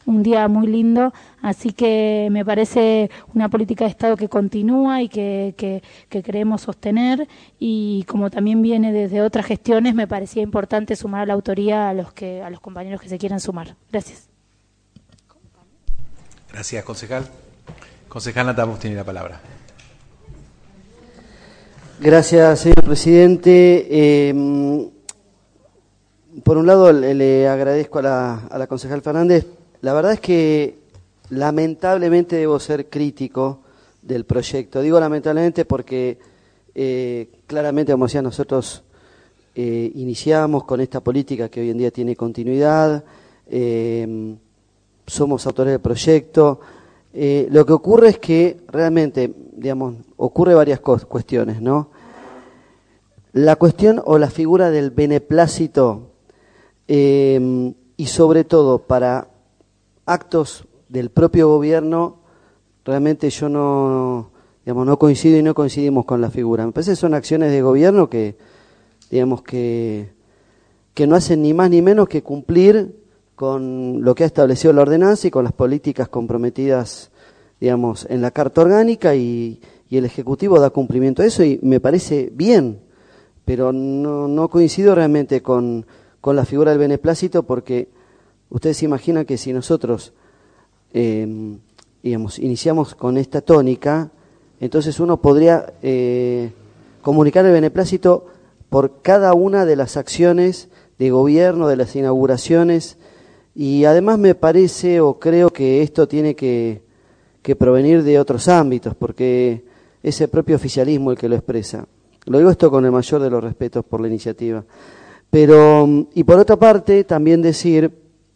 Speaker 10: un día muy lindo, así que me parece una política de Estado que continúa y que, que, que queremos sostener, y como también viene desde otras gestiones, me parecía importante sumar a la autoría a los que a los compañeros que se quieran sumar. Gracias.
Speaker 1: Gracias, concejal. Concejal Natamos tiene la palabra.
Speaker 5: Gracias, señor presidente. Eh, por un lado, le, le agradezco a la, a la concejal Fernández. La verdad es que lamentablemente debo ser crítico del proyecto. Digo lamentablemente porque eh, claramente, como decía, nosotros eh, iniciamos con esta política que hoy en día tiene continuidad, eh, somos autores del proyecto. Eh, lo que ocurre es que realmente, digamos, ocurre varias cuestiones, ¿no? La cuestión o la figura del beneplácito, eh, y sobre todo para actos del propio gobierno, realmente yo no, digamos, no coincido y no coincidimos con la figura. Me parece que son acciones de gobierno que, digamos, que, que no hacen ni más ni menos que cumplir con lo que ha establecido la ordenanza y con las políticas comprometidas, digamos, en la Carta Orgánica, y, y el Ejecutivo da cumplimiento a eso, y me parece bien, pero no, no coincido realmente con, con la figura del beneplácito, porque ustedes se imaginan que si nosotros eh, digamos, iniciamos con esta tónica, entonces uno podría eh, comunicar el beneplácito por cada una de las acciones de gobierno, de las inauguraciones, y además me parece o creo que esto tiene que, que provenir de otros ámbitos, porque es el propio oficialismo el que lo expresa. Lo digo esto con el mayor de los respetos por la iniciativa. Pero, y por otra parte, también decir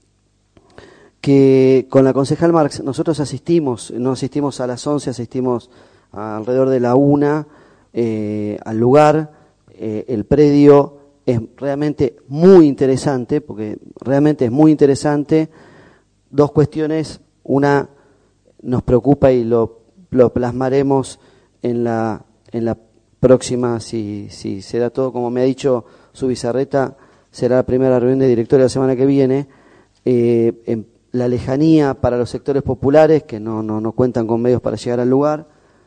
Speaker 5: que con la concejal Marx nosotros asistimos, no asistimos a las once, asistimos a alrededor de la una eh, al lugar. Eh, el predio es realmente muy interesante, porque realmente es muy interesante. Dos cuestiones, una nos preocupa y lo, lo plasmaremos en la, en la próxima, si, si se da todo como me ha dicho su Bizarreta, será la primera reunión de directorio la semana que viene, eh, en la lejanía para los sectores populares que no, no, no cuentan con medios para llegar al lugar.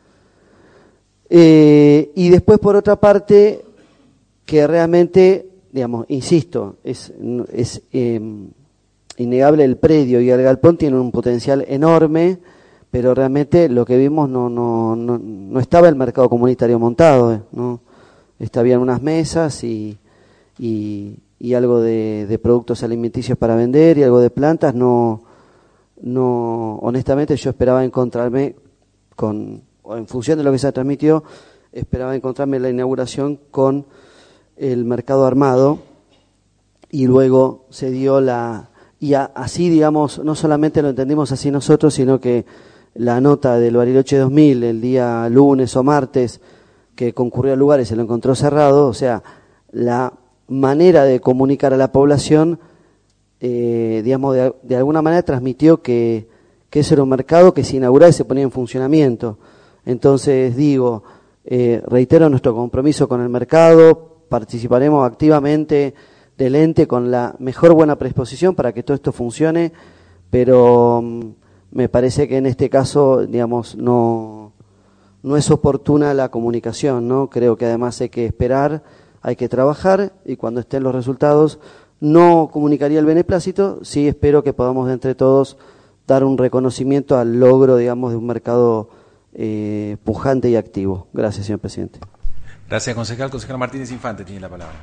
Speaker 5: Eh, y después, por otra parte, que realmente, digamos, insisto, es, es eh, innegable, el predio y el galpón tienen un potencial enorme, pero realmente lo que vimos no, no, no, no estaba el mercado comunitario montado, ¿no? Estaban unas mesas y, y, y algo de, de productos alimenticios para vender y algo de plantas. No, no, honestamente yo esperaba encontrarme con, o en función de lo que se transmitió, esperaba encontrarme en la inauguración con el mercado armado, y luego se dio la, y a, así digamos, no solamente lo entendimos así nosotros, sino que la nota del Bariloche dos mil el día lunes o martes que concurrió al lugar y se lo encontró cerrado, o sea, la manera de comunicar a la población, eh, digamos, de, de alguna manera transmitió que, que ese era un mercado que se inauguraba y se ponía en funcionamiento. Entonces digo, eh, reitero nuestro compromiso con el mercado, participaremos activamente del ente con la mejor buena predisposición para que todo esto funcione, pero me parece que en este caso, digamos, no, no es oportuna la comunicación, ¿no? Creo que además hay que esperar, hay que trabajar, y cuando estén los resultados no comunicaría el beneplácito. Sí espero que podamos entre todos dar un reconocimiento al logro, digamos, de un mercado eh, pujante y activo. Gracias, señor presidente.
Speaker 1: Gracias, concejal. Concejal Martínez Infante tiene la palabra.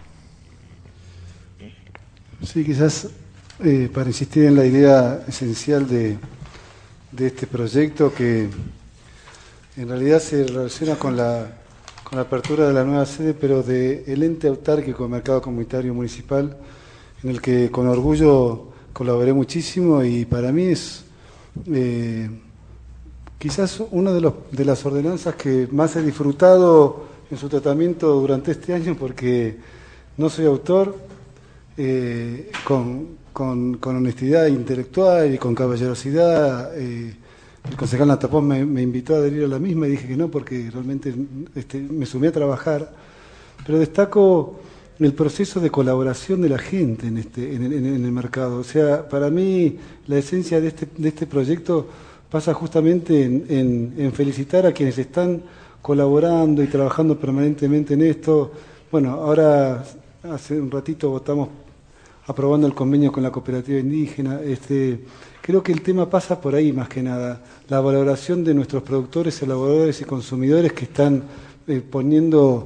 Speaker 11: Sí, quizás eh, para insistir en la idea esencial de, de este proyecto, que en realidad se relaciona con la, con la apertura de la nueva sede, pero del ente autárquico Mercado Comunitario Municipal, en el que con orgullo colaboré muchísimo, y para mí es eh, quizás una de, los, de las ordenanzas que más he disfrutado en su tratamiento durante este año, porque no soy autor, eh, con, con, con honestidad intelectual y con caballerosidad. Eh, el concejal Natapón me, me invitó a adherir a la misma y dije que no, porque realmente este, me sumé a trabajar. Pero destaco el proceso de colaboración de la gente en, este, en, en, en el mercado. O sea, para mí la esencia de este, de este proyecto pasa justamente en, en, en felicitar a quienes están colaborando y trabajando permanentemente en esto. Bueno, ahora hace un ratito votamos aprobando el convenio con la cooperativa indígena. Este, creo que el tema pasa por ahí más que nada, la valoración de nuestros productores, elaboradores y consumidores que están eh, poniendo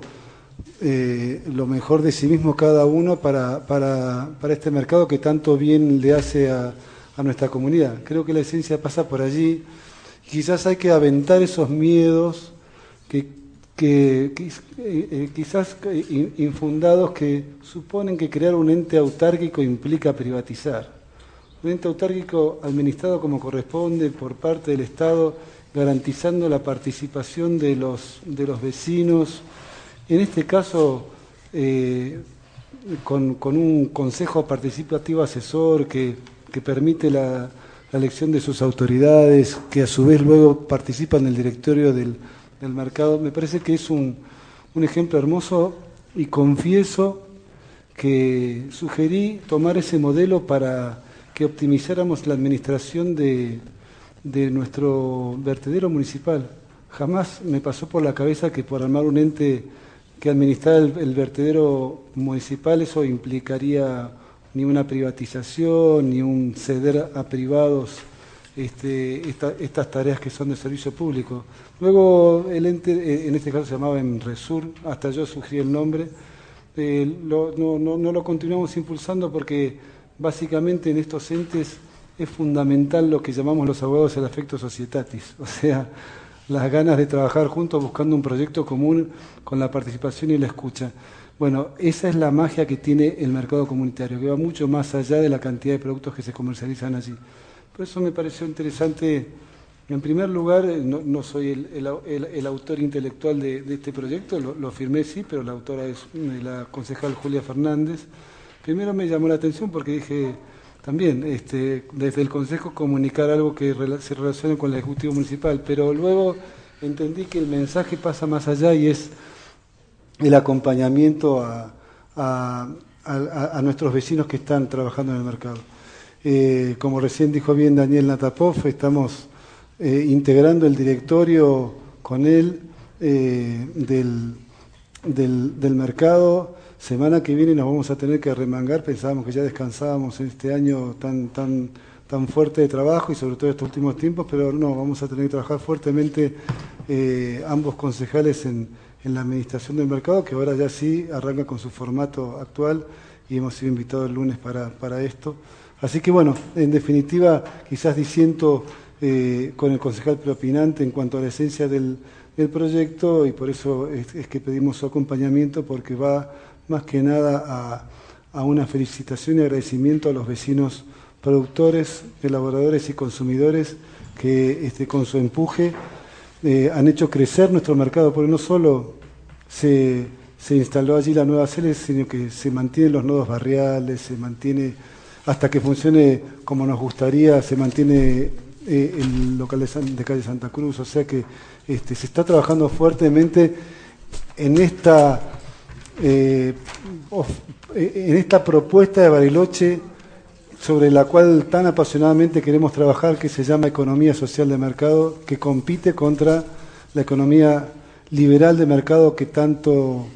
Speaker 11: eh, lo mejor de sí mismo cada uno para, para, para este mercado que tanto bien le hace a, a nuestra comunidad. Creo que la esencia pasa por allí. Quizás hay que aventar esos miedos que, que, que eh, quizás infundados que suponen que crear un ente autárquico implica privatizar. Un ente autárquico administrado como corresponde por parte del Estado, garantizando la participación de los, de los vecinos, en este caso eh, con, con un consejo participativo asesor que, que permite la, la elección de sus autoridades, que a su vez luego participan en el directorio del, del mercado. Me parece que es un, un ejemplo hermoso y confieso que sugerí tomar ese modelo para que optimizáramos la administración de, de nuestro vertedero municipal. Jamás me pasó por la cabeza que por armar un ente que administrara el, el vertedero municipal eso implicaría ni una privatización, ni un ceder a privados este, esta, estas tareas que son de servicio público. Luego el ente, en este caso se llamaba Enresur, hasta yo sugerí el nombre, eh, lo, no, no, no lo continuamos impulsando porque básicamente en estos entes es fundamental lo que llamamos los abogados el affecto societatis, o sea, las ganas de trabajar juntos buscando un proyecto común con la participación y la escucha. Bueno, esa es la magia que tiene el mercado comunitario, que va mucho más allá de la cantidad de productos que se comercializan allí. Por eso me pareció interesante, en primer lugar, no, no soy el, el, el, el autor intelectual de, de este proyecto, lo, lo firmé sí, pero la autora es la concejal Julia Fernández. Primero me llamó la atención porque dije, también, este, desde el Consejo comunicar algo que se relacione con el Ejecutivo Municipal, pero luego entendí que el mensaje pasa más allá y es el acompañamiento a, a, a, a nuestros vecinos que están trabajando en el mercado. Eh, como recién dijo bien Daniel Natapov, estamos eh, integrando el directorio con él eh, del, del, del mercado. Semana que viene nos vamos a tener que remangar, pensábamos que ya descansábamos en este año tan tan tan fuerte de trabajo y sobre todo estos últimos tiempos, pero no, vamos a tener que trabajar fuertemente eh, ambos concejales en, en la administración del mercado, que ahora ya sí arranca con su formato actual y hemos sido invitados el lunes para, para esto. Así que bueno, en definitiva, quizás disiento eh, con el concejal preopinante en cuanto a la esencia del, del proyecto y por eso es, es que pedimos su acompañamiento porque va más que nada a, a una felicitación y agradecimiento a los vecinos productores, elaboradores y consumidores que este, con su empuje eh, han hecho crecer nuestro mercado, porque no solo se, se instaló allí la nueva sede, sino que se mantienen los nodos barriales, se mantiene, hasta que funcione como nos gustaría, se mantiene eh, el local de, San, de calle Santa Cruz, o sea que este, se está trabajando fuertemente en esta... Eh, of, eh, en esta propuesta de Bariloche sobre la cual tan apasionadamente queremos trabajar, que se llama economía social de mercado, que compite contra la economía liberal de mercado que tanto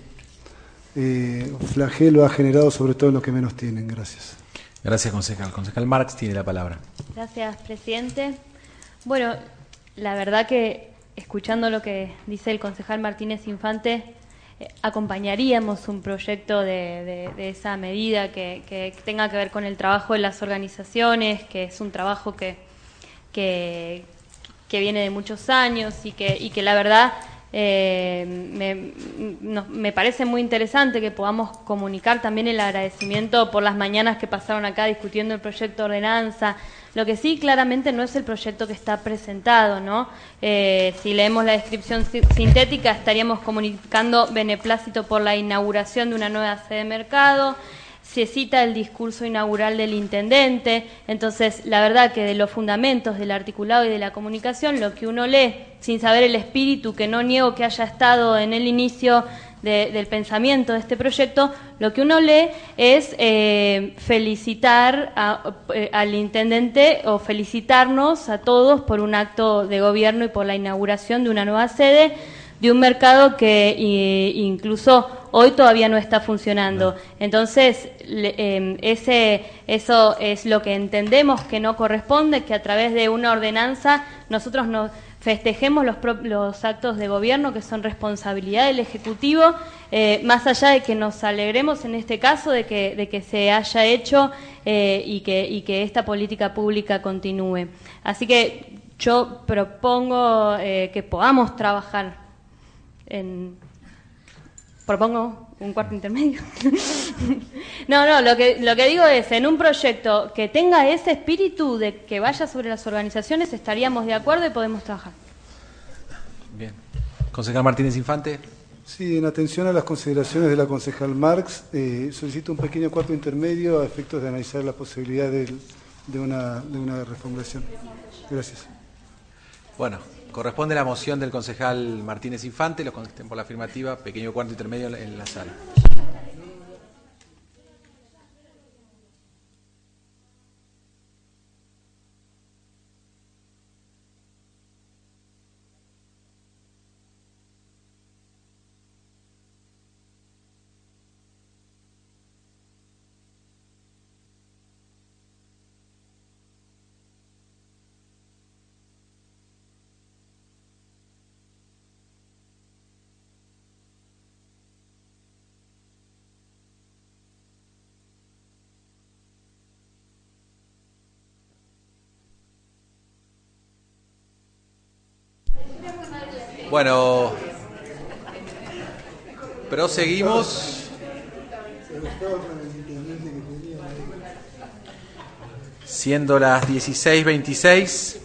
Speaker 11: eh, flagelo ha generado sobre todo en los que menos tienen. Gracias.
Speaker 1: Gracias, concejal. Concejal Marx tiene la palabra.
Speaker 3: Gracias, presidente. Bueno, la verdad que escuchando lo que dice el concejal Martínez Infante, acompañaríamos un proyecto de, de, de esa medida que, que tenga que ver con el trabajo de las organizaciones, que es un trabajo que, que, que viene de muchos años y que, y que la verdad eh, me, no, me parece muy interesante que podamos comunicar también el agradecimiento por las mañanas que pasaron acá discutiendo el proyecto de ordenanza. Lo que sí claramente no es el proyecto que está presentado, ¿no? Eh, si leemos la descripción sintética estaríamos comunicando beneplácito por la inauguración de una nueva sede de mercado, se cita el discurso inaugural del intendente, entonces la verdad que de los fundamentos del articulado y de la comunicación, lo que uno lee sin saber el espíritu, que no niego que haya estado en el inicio de, del pensamiento de este proyecto, lo que uno lee es eh, felicitar a, eh, al intendente o felicitarnos a todos por un acto de gobierno y por la inauguración de una nueva sede de un mercado que eh, incluso hoy todavía no está funcionando. Entonces, le, eh, ese, eso es lo que entendemos que no corresponde, que a través de una ordenanza nosotros nos festejemos los, pro, los actos de gobierno que son responsabilidad del Ejecutivo, eh, más allá de que nos alegremos en este caso de que, de que se haya hecho eh, y, que, y que esta política pública continúe. Así que yo propongo eh, que podamos trabajar en... Propongo un cuarto intermedio. no, no, lo que, lo que digo es, en un proyecto que tenga ese espíritu de que vaya sobre las organizaciones, estaríamos de acuerdo y podemos trabajar.
Speaker 1: Bien. Concejal Martínez Infante.
Speaker 11: Sí, en atención a las consideraciones de la concejal Marx, eh, solicito un pequeño cuarto intermedio a efectos de analizar la posibilidad de, de, una, de una reformulación. Gracias.
Speaker 1: Bueno, corresponde la moción del concejal Martínez Infante, los que estén por la afirmativa, pequeño cuarto intermedio en la sala. Bueno, proseguimos. Siendo las dieciséis veintiséis,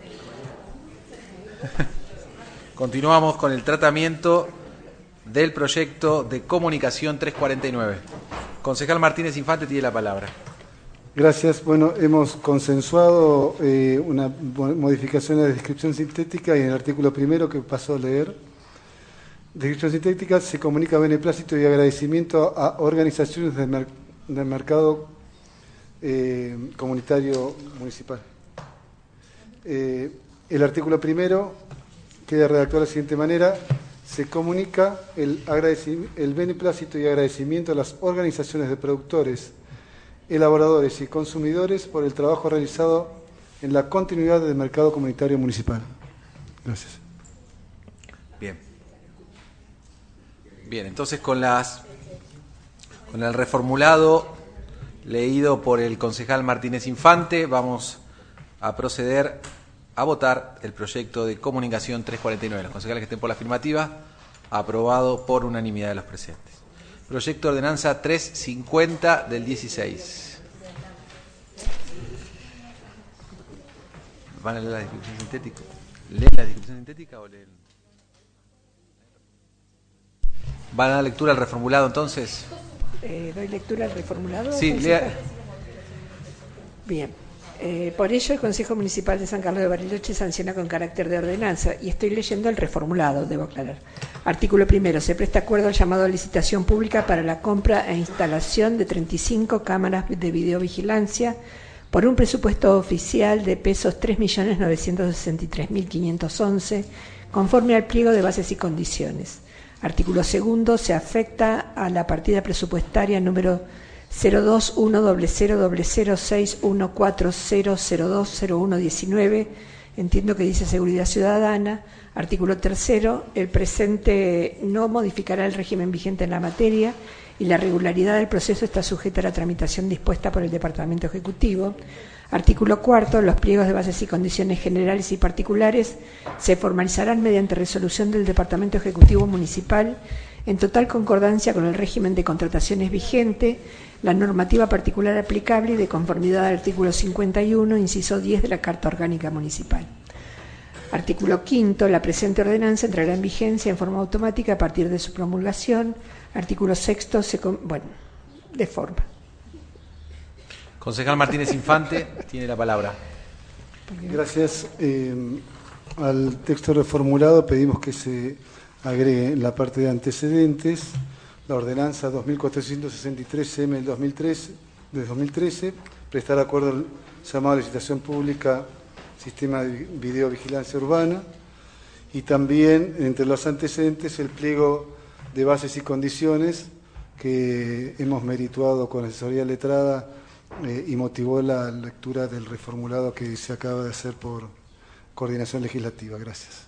Speaker 1: continuamos con el tratamiento del proyecto de comunicación trescientos cuarenta y nueve. Concejal Martínez Infante tiene la palabra.
Speaker 11: Gracias. Bueno, hemos consensuado eh, una modificación de la descripción sintética y en el artículo primero que paso a leer. Descripción sintética: se comunica beneplácito y agradecimiento a organizaciones del, mer del mercado eh, comunitario municipal. Eh, el artículo primero queda redactado de la siguiente manera: se comunica el, el beneplácito y agradecimiento a las organizaciones de productores, elaboradores y consumidores por el trabajo realizado en la continuidad del mercado comunitario municipal. Gracias.
Speaker 1: Bien. Bien, entonces con las con el reformulado leído por el concejal Martínez Infante, vamos a proceder a votar el proyecto de comunicación trescientos cuarenta y nueve. Los concejales que estén por la afirmativa, aprobado por unanimidad de los presentes. Proyecto de ordenanza trescientos cincuenta del dieciséis. ¿Van a leer la descripción sintética? ¿Leen la descripción sintética o leen? ¿Van a dar lectura al reformulado entonces?
Speaker 8: Eh, ¿Doy lectura al reformulado?
Speaker 1: Sí, lea.
Speaker 8: Bien. Eh, por ello, el Consejo Municipal de San Carlos de Bariloche sanciona con carácter de ordenanza, y estoy leyendo el reformulado, debo aclarar. Artículo primero. Se presta acuerdo al llamado a licitación pública para la compra e instalación de treinta y cinco cámaras de videovigilancia por un presupuesto oficial de pesos tres millones novecientos sesenta y tres mil quinientos once, conforme al pliego de bases y condiciones. Artículo segundo. Se afecta a la partida presupuestaria número cero dos uno cero cero cero cero seis uno cuatro cero cero dos cero uno diecinueve, entiendo que dice Seguridad Ciudadana. Artículo tercero. El presente no modificará el régimen vigente en la materia y la regularidad del proceso está sujeta a la tramitación dispuesta por el Departamento Ejecutivo. Artículo cuarto. Los pliegos de bases y condiciones generales y particulares se formalizarán mediante resolución del Departamento Ejecutivo Municipal en total concordancia con el régimen de contrataciones vigente, la normativa particular aplicable y de conformidad al artículo cincuenta y uno, inciso diez de la Carta Orgánica Municipal. Artículo quinto. La presente ordenanza entrará en vigencia en forma automática a partir de su promulgación. Artículo sexto. Se bueno, de forma.
Speaker 1: Concejal Martínez Infante tiene la palabra.
Speaker 11: Gracias. Eh, al texto reformulado pedimos que se agregue en la parte de antecedentes la ordenanza dos mil cuatrocientos sesenta y tres M del dos mil trece, de dos mil trece, prestar acuerdo al llamado a licitación pública Sistema de Videovigilancia Urbana, y también entre los antecedentes el pliego de bases y condiciones que hemos merituado con asesoría letrada eh, y motivó la lectura del reformulado que se acaba de hacer por coordinación legislativa. Gracias.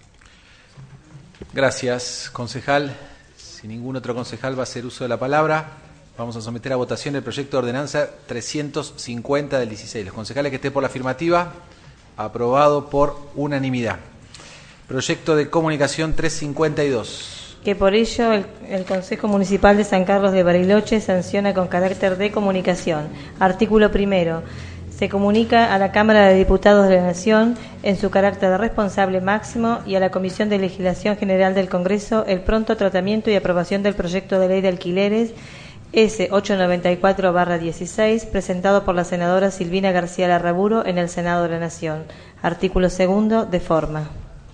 Speaker 1: Gracias, concejal. Si ningún otro concejal va a hacer uso de la palabra, vamos a someter a votación el proyecto de ordenanza trescientos cincuenta del dieciséis. Los concejales que estén por la afirmativa, aprobado por unanimidad. Proyecto de comunicación trescientos cincuenta y dos.
Speaker 2: Que por ello el, el Consejo Municipal de San Carlos de Bariloche sanciona con carácter de comunicación. Artículo primero. Se comunica a la Cámara de Diputados de la Nación, en su carácter de responsable máximo, y a la Comisión de Legislación General del Congreso el pronto tratamiento y aprobación del proyecto de ley de alquileres S ochocientos noventa y cuatro barra dieciséis, presentado por la senadora Silvina García Larraburo en el Senado de la Nación. Artículo segundo, de forma.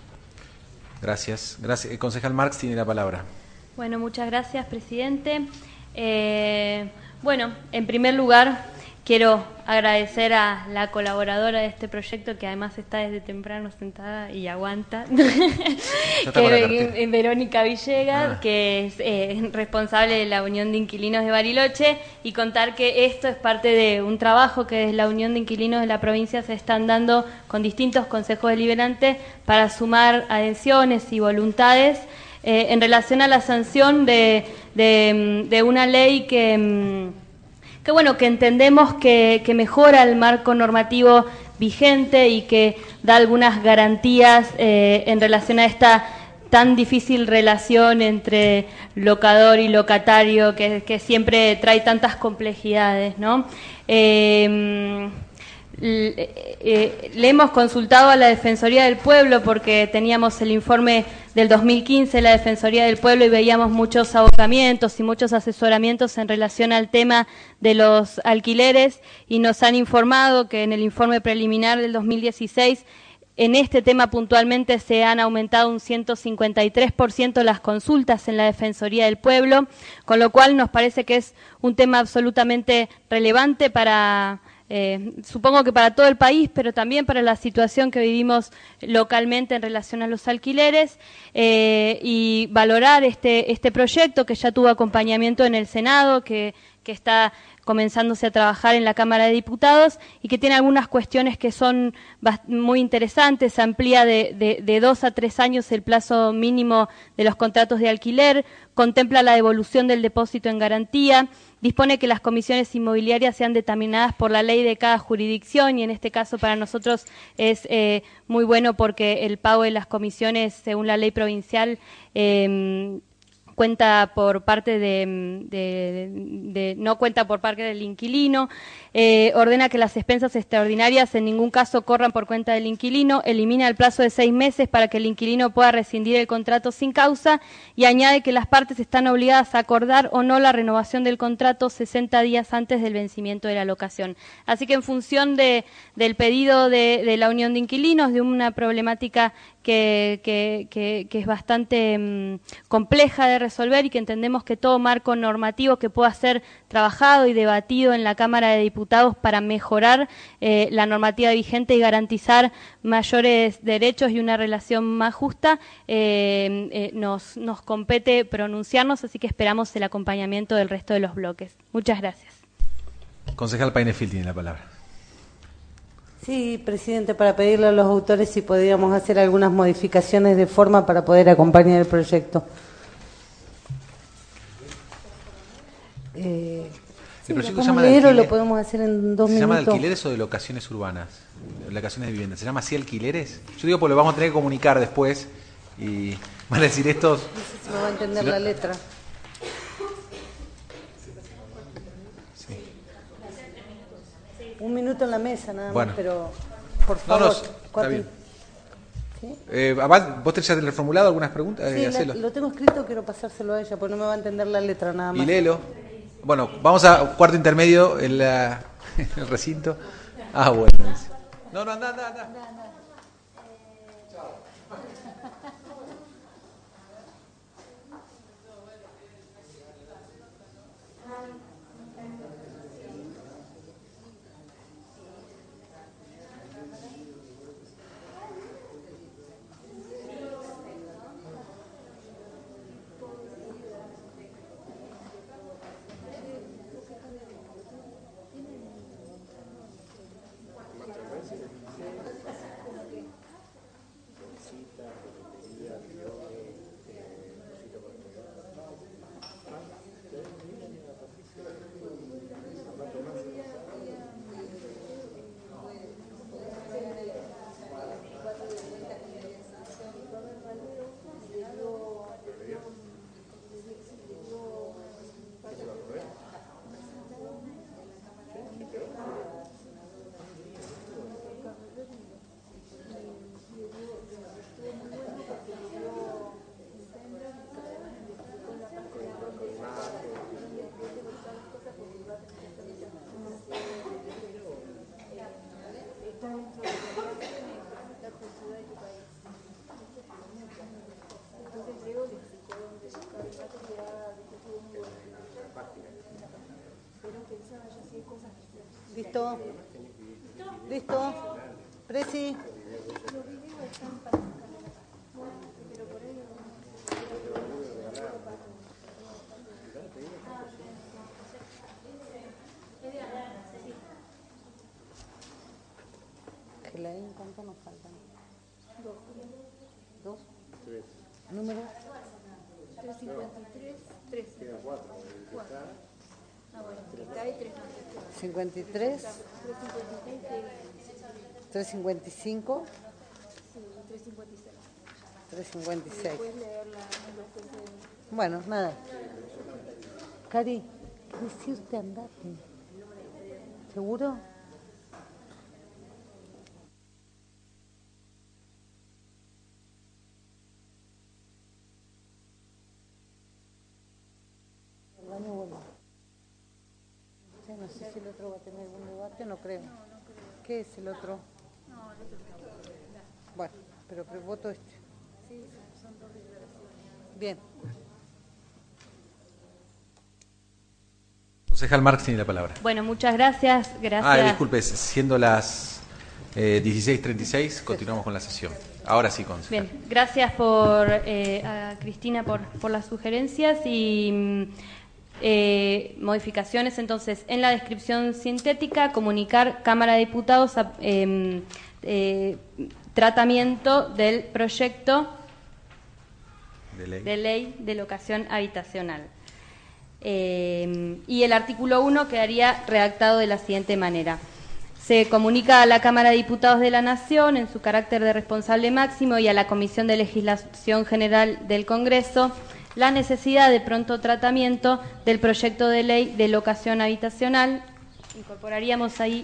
Speaker 1: Gracias. Gracias. El concejal Marx tiene la palabra.
Speaker 3: Bueno, muchas gracias, presidente. Eh, bueno, en primer lugar, quiero agradecer a la colaboradora de este proyecto, que además está desde temprano sentada y aguanta, que es Verónica Villegas, ah. que es eh, responsable de la Unión de Inquilinos de Bariloche, y contar que esto es parte de un trabajo que desde la Unión de Inquilinos de la provincia se están dando con distintos consejos deliberantes para sumar adhesiones y voluntades eh, en relación a la sanción de, de, de una ley que... que bueno, que entendemos que, que mejora el marco normativo vigente y que da algunas garantías eh, en relación a esta tan difícil relación entre locador y locatario, que, que siempre trae tantas complejidades, ¿no? Eh, Le, eh, le hemos consultado a la Defensoría del Pueblo porque teníamos el informe del dos mil quince de la Defensoría del Pueblo y veíamos muchos abocamientos y muchos asesoramientos en relación al tema de los alquileres, y nos han informado que en el informe preliminar del dos mil dieciséis en este tema puntualmente se han aumentado un ciento cincuenta y tres por ciento las consultas en la Defensoría del Pueblo, con lo cual nos parece que es un tema absolutamente relevante para... Eh, supongo que para todo el país, pero también para la situación que vivimos localmente en relación a los alquileres, eh, y valorar este, este proyecto que ya tuvo acompañamiento en el Senado, que, que está comenzándose a trabajar en la Cámara de Diputados y que tiene algunas cuestiones que son muy interesantes. Amplía de, de, de dos a tres años el plazo mínimo de los contratos de alquiler, contempla la devolución del depósito en garantía, dispone que las comisiones inmobiliarias sean determinadas por la ley de cada jurisdicción, y en este caso para nosotros es eh, muy bueno porque el pago de las comisiones según la ley provincial eh, cuenta por parte de, de, de, de no cuenta por parte del inquilino. Eh, ordena que las expensas extraordinarias en ningún caso corran por cuenta del inquilino, elimina el plazo de seis meses para que el inquilino pueda rescindir el contrato sin causa, y añade que las partes están obligadas a acordar o no la renovación del contrato sesenta días antes del vencimiento de la locación. Así que en función de, del pedido de, de la Unión de Inquilinos, de una problemática que, que, que, que es bastante mmm, compleja de resolver, y que entendemos que todo marco normativo que pueda ser trabajado y debatido en la Cámara de Diputados para mejorar eh, la normativa vigente y garantizar mayores derechos y una relación más justa, eh, eh, nos, nos compete pronunciarnos, así que esperamos el acompañamiento del resto de los bloques. Muchas gracias.
Speaker 1: Concejal Painefil tiene la palabra.
Speaker 4: Sí, presidente, para pedirle a los autores si podríamos hacer algunas modificaciones de forma para poder acompañar el proyecto. Eh,
Speaker 1: ¿El
Speaker 4: sí,
Speaker 1: proyecto
Speaker 4: lo
Speaker 1: se llama de
Speaker 4: leer o
Speaker 1: alquiler?
Speaker 4: lo podemos hacer en dos
Speaker 1: ¿Se
Speaker 4: minutos?
Speaker 1: llama de alquileres o de locaciones urbanas? Locaciones de vivienda. ¿Se llama así alquileres? Yo digo porque lo vamos a tener que comunicar después y van a decir estos...
Speaker 4: No sé si me va a entender
Speaker 1: si
Speaker 4: la
Speaker 1: no...
Speaker 4: letra.
Speaker 1: Sí.
Speaker 4: Un minuto en la mesa nada
Speaker 1: bueno.
Speaker 4: más, pero por favor.
Speaker 1: No, no, está bien. ¿Sí? Eh, ¿Vos tenés ya el formulado algunas preguntas?
Speaker 4: Sí,
Speaker 1: Eh,
Speaker 4: la, lo tengo escrito, quiero pasárselo a ella, porque no me va a entender la letra nada más.
Speaker 1: Y léelo. Bueno, vamos a cuarto intermedio en, la, en el recinto. Ah, bueno. No, no, anda, anda, anda.
Speaker 4: ¿Listo? ¿Listo? Presi. ¿Cuánto nos faltan? Dos. ¿Dos? Tres. ¿Número?
Speaker 6: trescientos cincuenta y tres, trece. Queda cuatro. cuatro. Ah, bueno, está ahí tres más.
Speaker 4: cincuenta y tres. trescientos cincuenta y cinco.
Speaker 6: Sí, trescientos cincuenta y seis.
Speaker 4: trescientos cincuenta y seis.
Speaker 6: Después leer la numeración de...
Speaker 4: Bueno, nada. Cari, ¿qué decirte andate? ¿Seguro? No sé si el otro va a tener algún debate, no creo. No, no creo. ¿Qué es el otro?
Speaker 6: No, el otro no.
Speaker 4: Bueno, pero que voto este.
Speaker 6: Sí, son dos declaraciones.
Speaker 4: Bien.
Speaker 1: Concejal Marx tiene la palabra.
Speaker 3: Bueno, muchas gracias. Gracias.
Speaker 1: Ah, disculpe, siendo las eh, dieciséis treinta y seis, continuamos con la sesión. Ahora sí, concejal.
Speaker 3: Bien, gracias por eh, a Cristina por, por las sugerencias y eh, modificaciones. Entonces, en la descripción sintética, comunicar Cámara de Diputados a, eh, eh, tratamiento del proyecto
Speaker 1: de ley
Speaker 3: de, ley de locación habitacional. Eh, y el artículo uno quedaría redactado de la siguiente manera. Se comunica a la Cámara de Diputados de la Nación, en su carácter de responsable máximo, y a la Comisión de Legislación General del Congreso, la necesidad de pronto tratamiento del proyecto de ley de locación habitacional. Incorporaríamos ahí.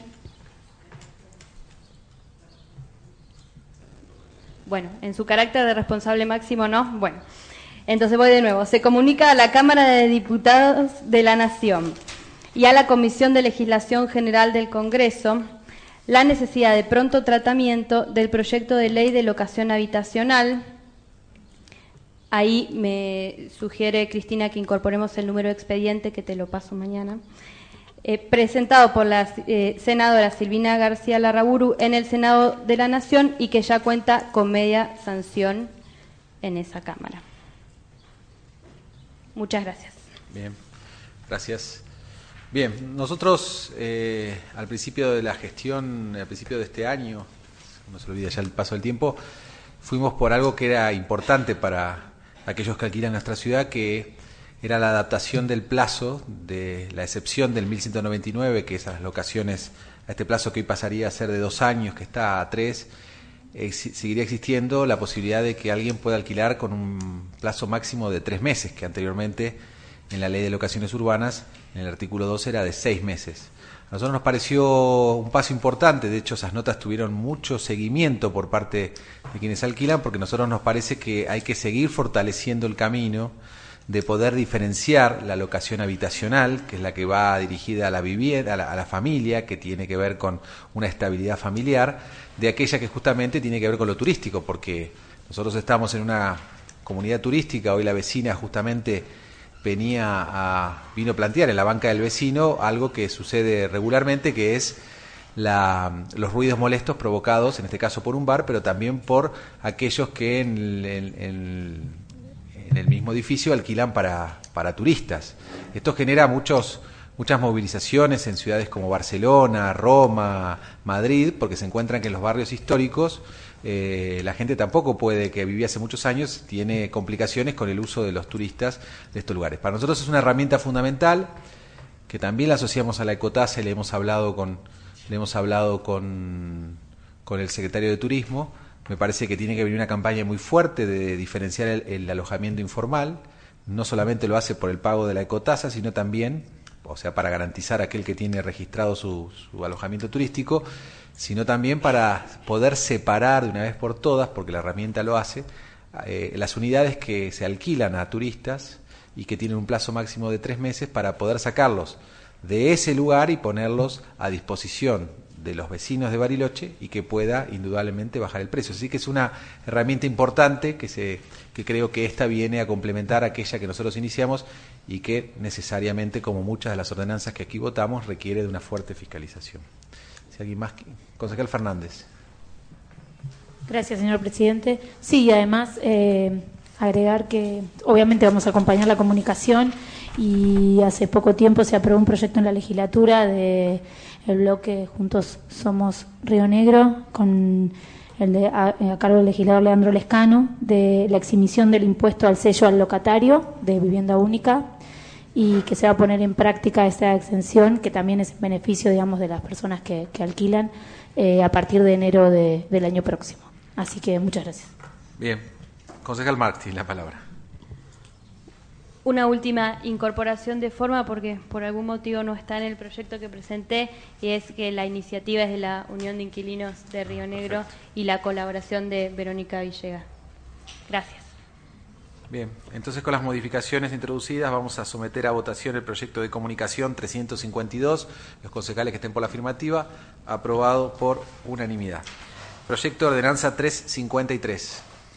Speaker 3: Bueno, en su carácter de responsable máximo, ¿no? Bueno, entonces voy de nuevo. Se comunica a la Cámara de Diputados de la Nación y a la Comisión de Legislación General del Congreso la necesidad de pronto tratamiento del proyecto de ley de locación habitacional. Ahí me sugiere Cristina que incorporemos el número de expediente, que te lo paso mañana, eh, presentado por la eh, senadora Silvina García Larraburu en el Senado de la Nación y que ya cuenta con media sanción en esa Cámara. Muchas gracias.
Speaker 1: Bien, gracias. Bien, nosotros eh, al principio de la gestión, al principio de este año, no se olvida ya el paso del tiempo, fuimos por algo que era importante para aquellos que alquilan nuestra ciudad, que era la adaptación del plazo de la excepción del mil ciento noventa y nueve, que esas locaciones, a este plazo que hoy pasaría a ser de dos años, que está a tres, eh, seguiría existiendo la posibilidad de que alguien pueda alquilar con un plazo máximo de tres meses, que anteriormente en la Ley de Locaciones Urbanas, en el artículo dos, era de seis meses. A nosotros nos pareció un paso importante, de hecho esas notas tuvieron mucho seguimiento por parte de quienes alquilan, porque a nosotros nos parece que hay que seguir fortaleciendo el camino de poder diferenciar la locación habitacional, que es la que va dirigida a la vivienda, a la, a la familia, que tiene que ver con una estabilidad familiar, de aquella que justamente tiene que ver con lo turístico, porque nosotros estamos en una comunidad turística, hoy la vecina justamente venía a, vino a plantear en la banca del vecino algo que sucede regularmente, que es la, los ruidos molestos provocados, en este caso por un bar, pero también por aquellos que en, en, en, en el mismo edificio alquilan para, para turistas. Esto genera muchos, muchas movilizaciones en ciudades como Barcelona, Roma, Madrid, porque se encuentran que en los barrios históricos Eh, la gente tampoco puede, que vivía hace muchos años, tiene complicaciones con el uso de los turistas de estos lugares. Para nosotros es una herramienta fundamental, que también la asociamos a la ecotasa y le hemos hablado con, le hemos hablado con, con el secretario de Turismo. Me parece que tiene que venir una campaña muy fuerte de diferenciar el, el alojamiento informal. No solamente lo hace por el pago de la ecotasa, sino también, o sea, para garantizar a aquel que tiene registrado su, su alojamiento turístico, sino también para poder separar de una vez por todas, porque la herramienta lo hace, eh, las unidades que se alquilan a turistas y que tienen un plazo máximo de tres meses para poder sacarlos de ese lugar y ponerlos a disposición de los vecinos de Bariloche y que pueda indudablemente bajar el precio. Así que es una herramienta importante que, se, que creo que esta viene a complementar aquella que nosotros iniciamos y que necesariamente, como muchas de las ordenanzas que aquí votamos, requiere de una fuerte fiscalización. Si alguien más, concejal Fernández.
Speaker 10: Gracias, señor presidente. Sí, y además eh, agregar que obviamente vamos a acompañar la comunicación, y hace poco tiempo se aprobó un proyecto en la legislatura de el bloque Juntos Somos Río Negro, con el de, a, a cargo del legislador Leandro Lescano, de la exhibición del impuesto al sello al locatario de vivienda única, y que se va a poner en práctica esta exención, que también es en beneficio, digamos, de las personas que, que alquilan eh, a partir de enero de, del año próximo. Así que muchas gracias.
Speaker 1: Bien. Concejal Martí, la palabra.
Speaker 3: Una última incorporación de forma, porque por algún motivo no está en el proyecto que presenté, y es que la iniciativa es de la Unión de Inquilinos de Río Negro y la colaboración de Verónica Villegas. Gracias.
Speaker 1: Bien, entonces con las modificaciones introducidas vamos a someter a votación el proyecto de comunicación trescientos cincuenta y dos, los concejales que estén por la afirmativa, aprobado por unanimidad. Proyecto de ordenanza trescientos cincuenta y tres.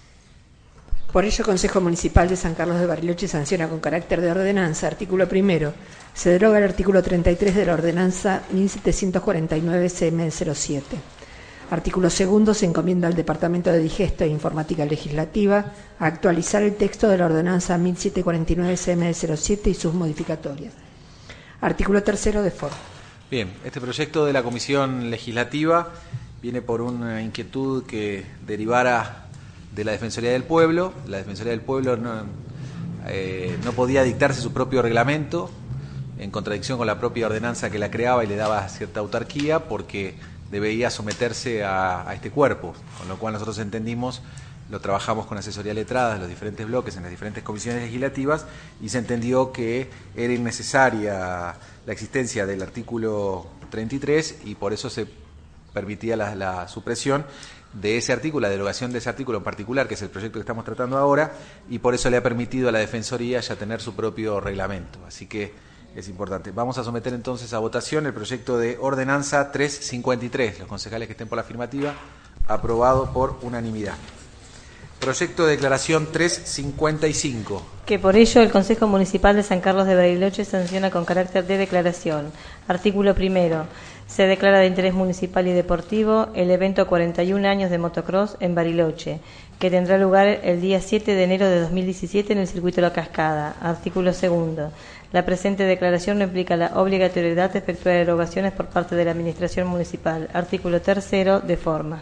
Speaker 8: Por ello, el Consejo Municipal de San Carlos de Bariloche sanciona con carácter de ordenanza, artículo primero, se deroga el artículo treinta y tres de la ordenanza mil setecientos cuarenta y nueve C M cero siete. Artículo segundo, se encomienda al Departamento de Digesto e Informática Legislativa a actualizar el texto de la ordenanza mil setecientos cuarenta y nueve C M cero siete y sus modificatorias. Artículo tercero, de forma.
Speaker 1: Bien, este proyecto de la Comisión Legislativa viene por una inquietud que derivara de la Defensoría del Pueblo. La Defensoría del Pueblo no, eh, no podía dictarse su propio reglamento, en contradicción con la propia ordenanza que la creaba y le daba cierta autarquía, porque debía someterse a, a este cuerpo, con lo cual nosotros entendimos, lo trabajamos con asesoría letrada en los diferentes bloques, en las diferentes comisiones legislativas, y se entendió que era innecesaria la existencia del artículo treinta y tres, y por eso se permitía la, la supresión de ese artículo, la derogación de ese artículo en particular, que es el proyecto que estamos tratando ahora, y por eso le ha permitido a la Defensoría ya tener su propio reglamento. Así que es importante. Vamos a someter entonces a votación el proyecto de ordenanza trescientos cincuenta y tres. Los concejales que estén por la afirmativa, aprobado por unanimidad. Proyecto de declaración trescientos cincuenta y cinco.
Speaker 2: Que por ello el Consejo Municipal de San Carlos de Bariloche sanciona con carácter de declaración. Artículo primero. Se declara de interés municipal y deportivo el evento cuarenta y un años de motocross en Bariloche, que tendrá lugar el día siete de enero de dos mil diecisiete en el circuito La Cascada. Artículo segundo. La presente declaración no implica la obligatoriedad de efectuar erogaciones por parte de la Administración Municipal. Artículo tercero, de forma.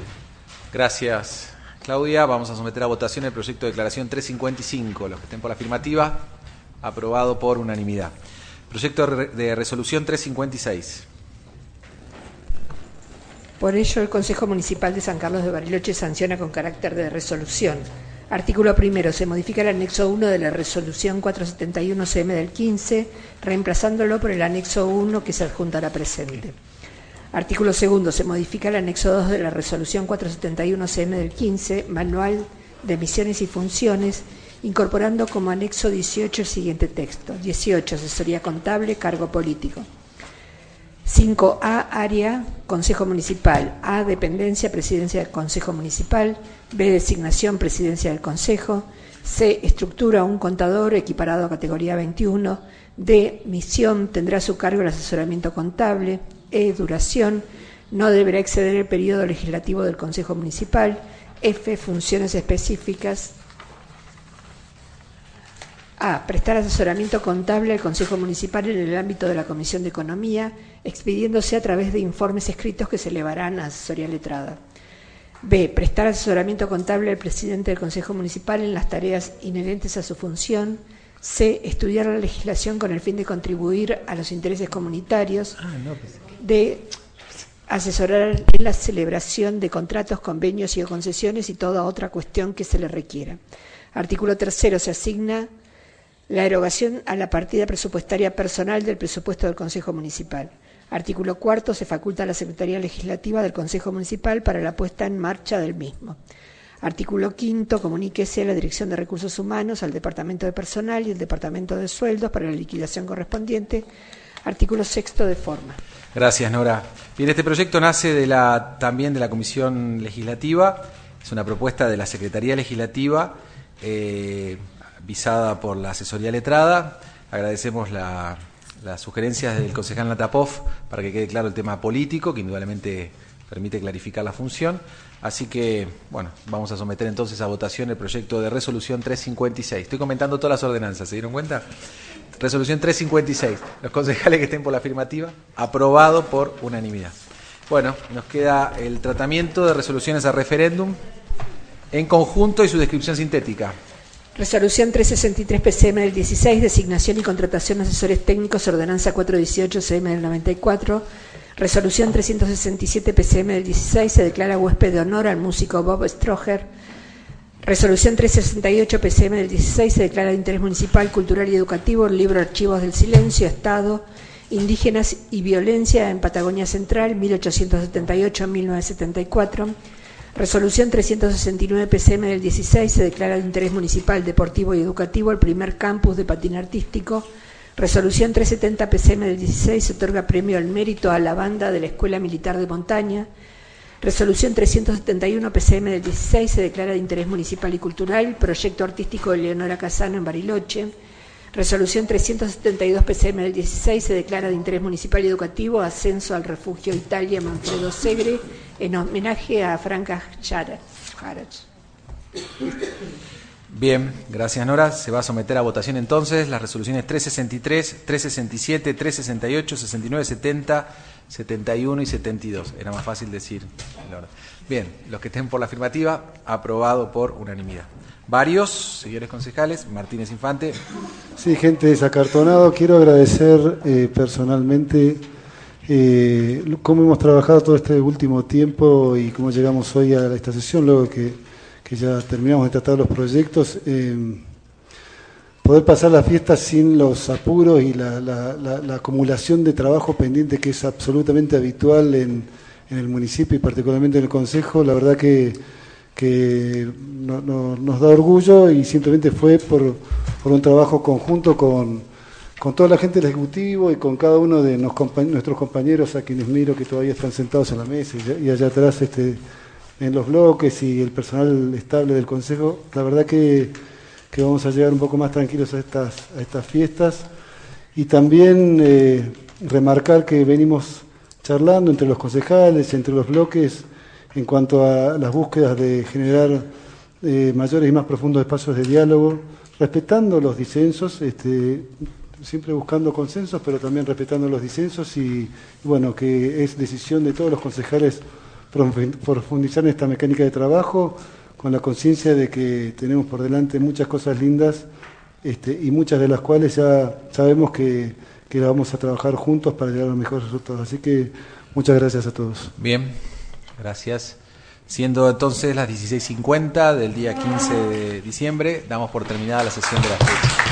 Speaker 1: Gracias, Claudia. Vamos a someter a votación el proyecto de declaración trescientos cincuenta y cinco. Los que estén por la afirmativa, aprobado por unanimidad. Proyecto de resolución trescientos cincuenta y seis.
Speaker 8: Por ello, el Consejo Municipal de San Carlos de Bariloche sanciona con carácter de resolución. Artículo primero. Se modifica el anexo uno de la resolución cuatrocientos setenta y uno C M del quince, reemplazándolo por el anexo uno que se adjunta a la presente. Artículo segundo. Se modifica el anexo dos de la resolución cuatrocientos setenta y uno C M del quince, manual de misiones y funciones, incorporando como anexo dieciocho el siguiente texto. dieciocho. Asesoría contable, cargo político. cinco A, área, Consejo Municipal. A, dependencia, presidencia del Consejo Municipal. B, designación, presidencia del Consejo. C, estructura, un contador equiparado a categoría veintiuno. D, misión, tendrá a su cargo el asesoramiento contable. E, duración, no deberá exceder el periodo legislativo del Consejo Municipal. F, funciones específicas. A, prestar asesoramiento contable al Consejo Municipal en el ámbito de la Comisión de Economía, expidiéndose a través de informes escritos que se elevarán a asesoría letrada. B, prestar asesoramiento contable al presidente del Consejo Municipal en las tareas inherentes a su función. C, estudiar la legislación con el fin de contribuir a los intereses comunitarios. D, asesorar en la celebración de contratos, convenios y o concesiones y toda otra cuestión que se le requiera. Artículo tercero. Se asigna la erogación a la partida presupuestaria personal del presupuesto del Consejo Municipal. Artículo cuarto. Se faculta a la Secretaría Legislativa del Consejo Municipal para la puesta en marcha del mismo. Artículo quinto. Comuníquese a la Dirección de Recursos Humanos, al Departamento de Personal y al Departamento de Sueldos para la liquidación correspondiente. Artículo sexto, de forma.
Speaker 1: Gracias, Nora. Bien, este proyecto nace de la, también de la Comisión Legislativa. Es una propuesta de la Secretaría Legislativa, eh, visada por la asesoría letrada. Agradecemos la, las sugerencias del concejal Natapov para que quede claro el tema político, que indudablemente permite clarificar la función. Así que, bueno, vamos a someter entonces a votación el proyecto de resolución trescientos cincuenta y seis. Estoy comentando todas las ordenanzas, ¿se dieron cuenta? Resolución trescientos cincuenta y seis. Los concejales que estén por la afirmativa, aprobado por unanimidad. Bueno, nos queda el tratamiento de resoluciones a referéndum en conjunto y su descripción sintética.
Speaker 8: Resolución trescientos sesenta y tres P C M del dieciséis, designación y contratación de asesores técnicos, ordenanza cuatrocientos dieciocho C M del noventa y cuatro. Resolución trescientos sesenta y siete P C M del dieciséis, se declara huésped de honor al músico Bob Stroger. Resolución trescientos sesenta y ocho P C M del dieciséis, se declara de interés municipal, cultural y educativo el libro Archivos del Silencio, Estado, Indígenas y Violencia en Patagonia Central, mil ochocientos setenta y ocho a mil novecientos setenta y cuatro. Resolución trescientos sesenta y nueve P C M del dieciséis, se declara de interés municipal, deportivo y educativo el primer campus de patín artístico. Resolución trescientos setenta P C M del dieciséis, se otorga premio al mérito a la banda de la Escuela Militar de Montaña. Resolución trescientos setenta y uno P C M del dieciséis, se declara de interés municipal y cultural proyecto artístico de Leonora Casano en Bariloche. Resolución trescientos setenta y dos P C M del dieciséis, se declara de interés municipal y educativo ascenso al refugio Italia Manfredo Segre en homenaje a Franca Jara.
Speaker 1: Bien, gracias Nora. Se va a someter a votación entonces las resoluciones trescientos sesenta y tres, trescientos sesenta y siete, trescientos sesenta y ocho, sesenta y nueve, setenta, setenta y uno y setenta y dos. Era más fácil decir el orden. Bien, los que estén por la afirmativa, aprobado por unanimidad. Varios, señores concejales, Martínez Infante.
Speaker 11: Sí, gente desacartonado, quiero agradecer eh, personalmente eh, cómo hemos trabajado todo este último tiempo y cómo llegamos hoy a esta sesión, luego que, que ya terminamos de tratar los proyectos. Eh, poder pasar las fiestas sin los apuros y la, la, la, la acumulación de trabajo pendiente que es absolutamente habitual en, en el municipio y particularmente en el Consejo, la verdad que que no, no, nos da orgullo y simplemente fue por, por un trabajo conjunto con, con toda la gente del Ejecutivo y con cada uno de nos, nuestros compañeros a quienes miro que todavía están sentados en la mesa y, y allá atrás este, en los bloques y el personal estable del Consejo. La verdad que, que vamos a llegar un poco más tranquilos a estas, a estas fiestas y también eh, remarcar que venimos charlando entre los concejales, entre los bloques, en cuanto a las búsquedas de generar eh, mayores y más profundos espacios de diálogo, respetando los disensos, este, siempre buscando consensos, pero también respetando los disensos y, y bueno, que es decisión de todos los concejales profundizar en esta mecánica de trabajo, con la conciencia de que tenemos por delante muchas cosas lindas este, y muchas de las cuales ya sabemos que, que las vamos a trabajar juntos para llegar a los mejores resultados. Así que muchas gracias a todos.
Speaker 1: Bien. Gracias. Siendo entonces las dieciséis cincuenta del día quince de diciembre, damos por terminada la sesión de la fecha.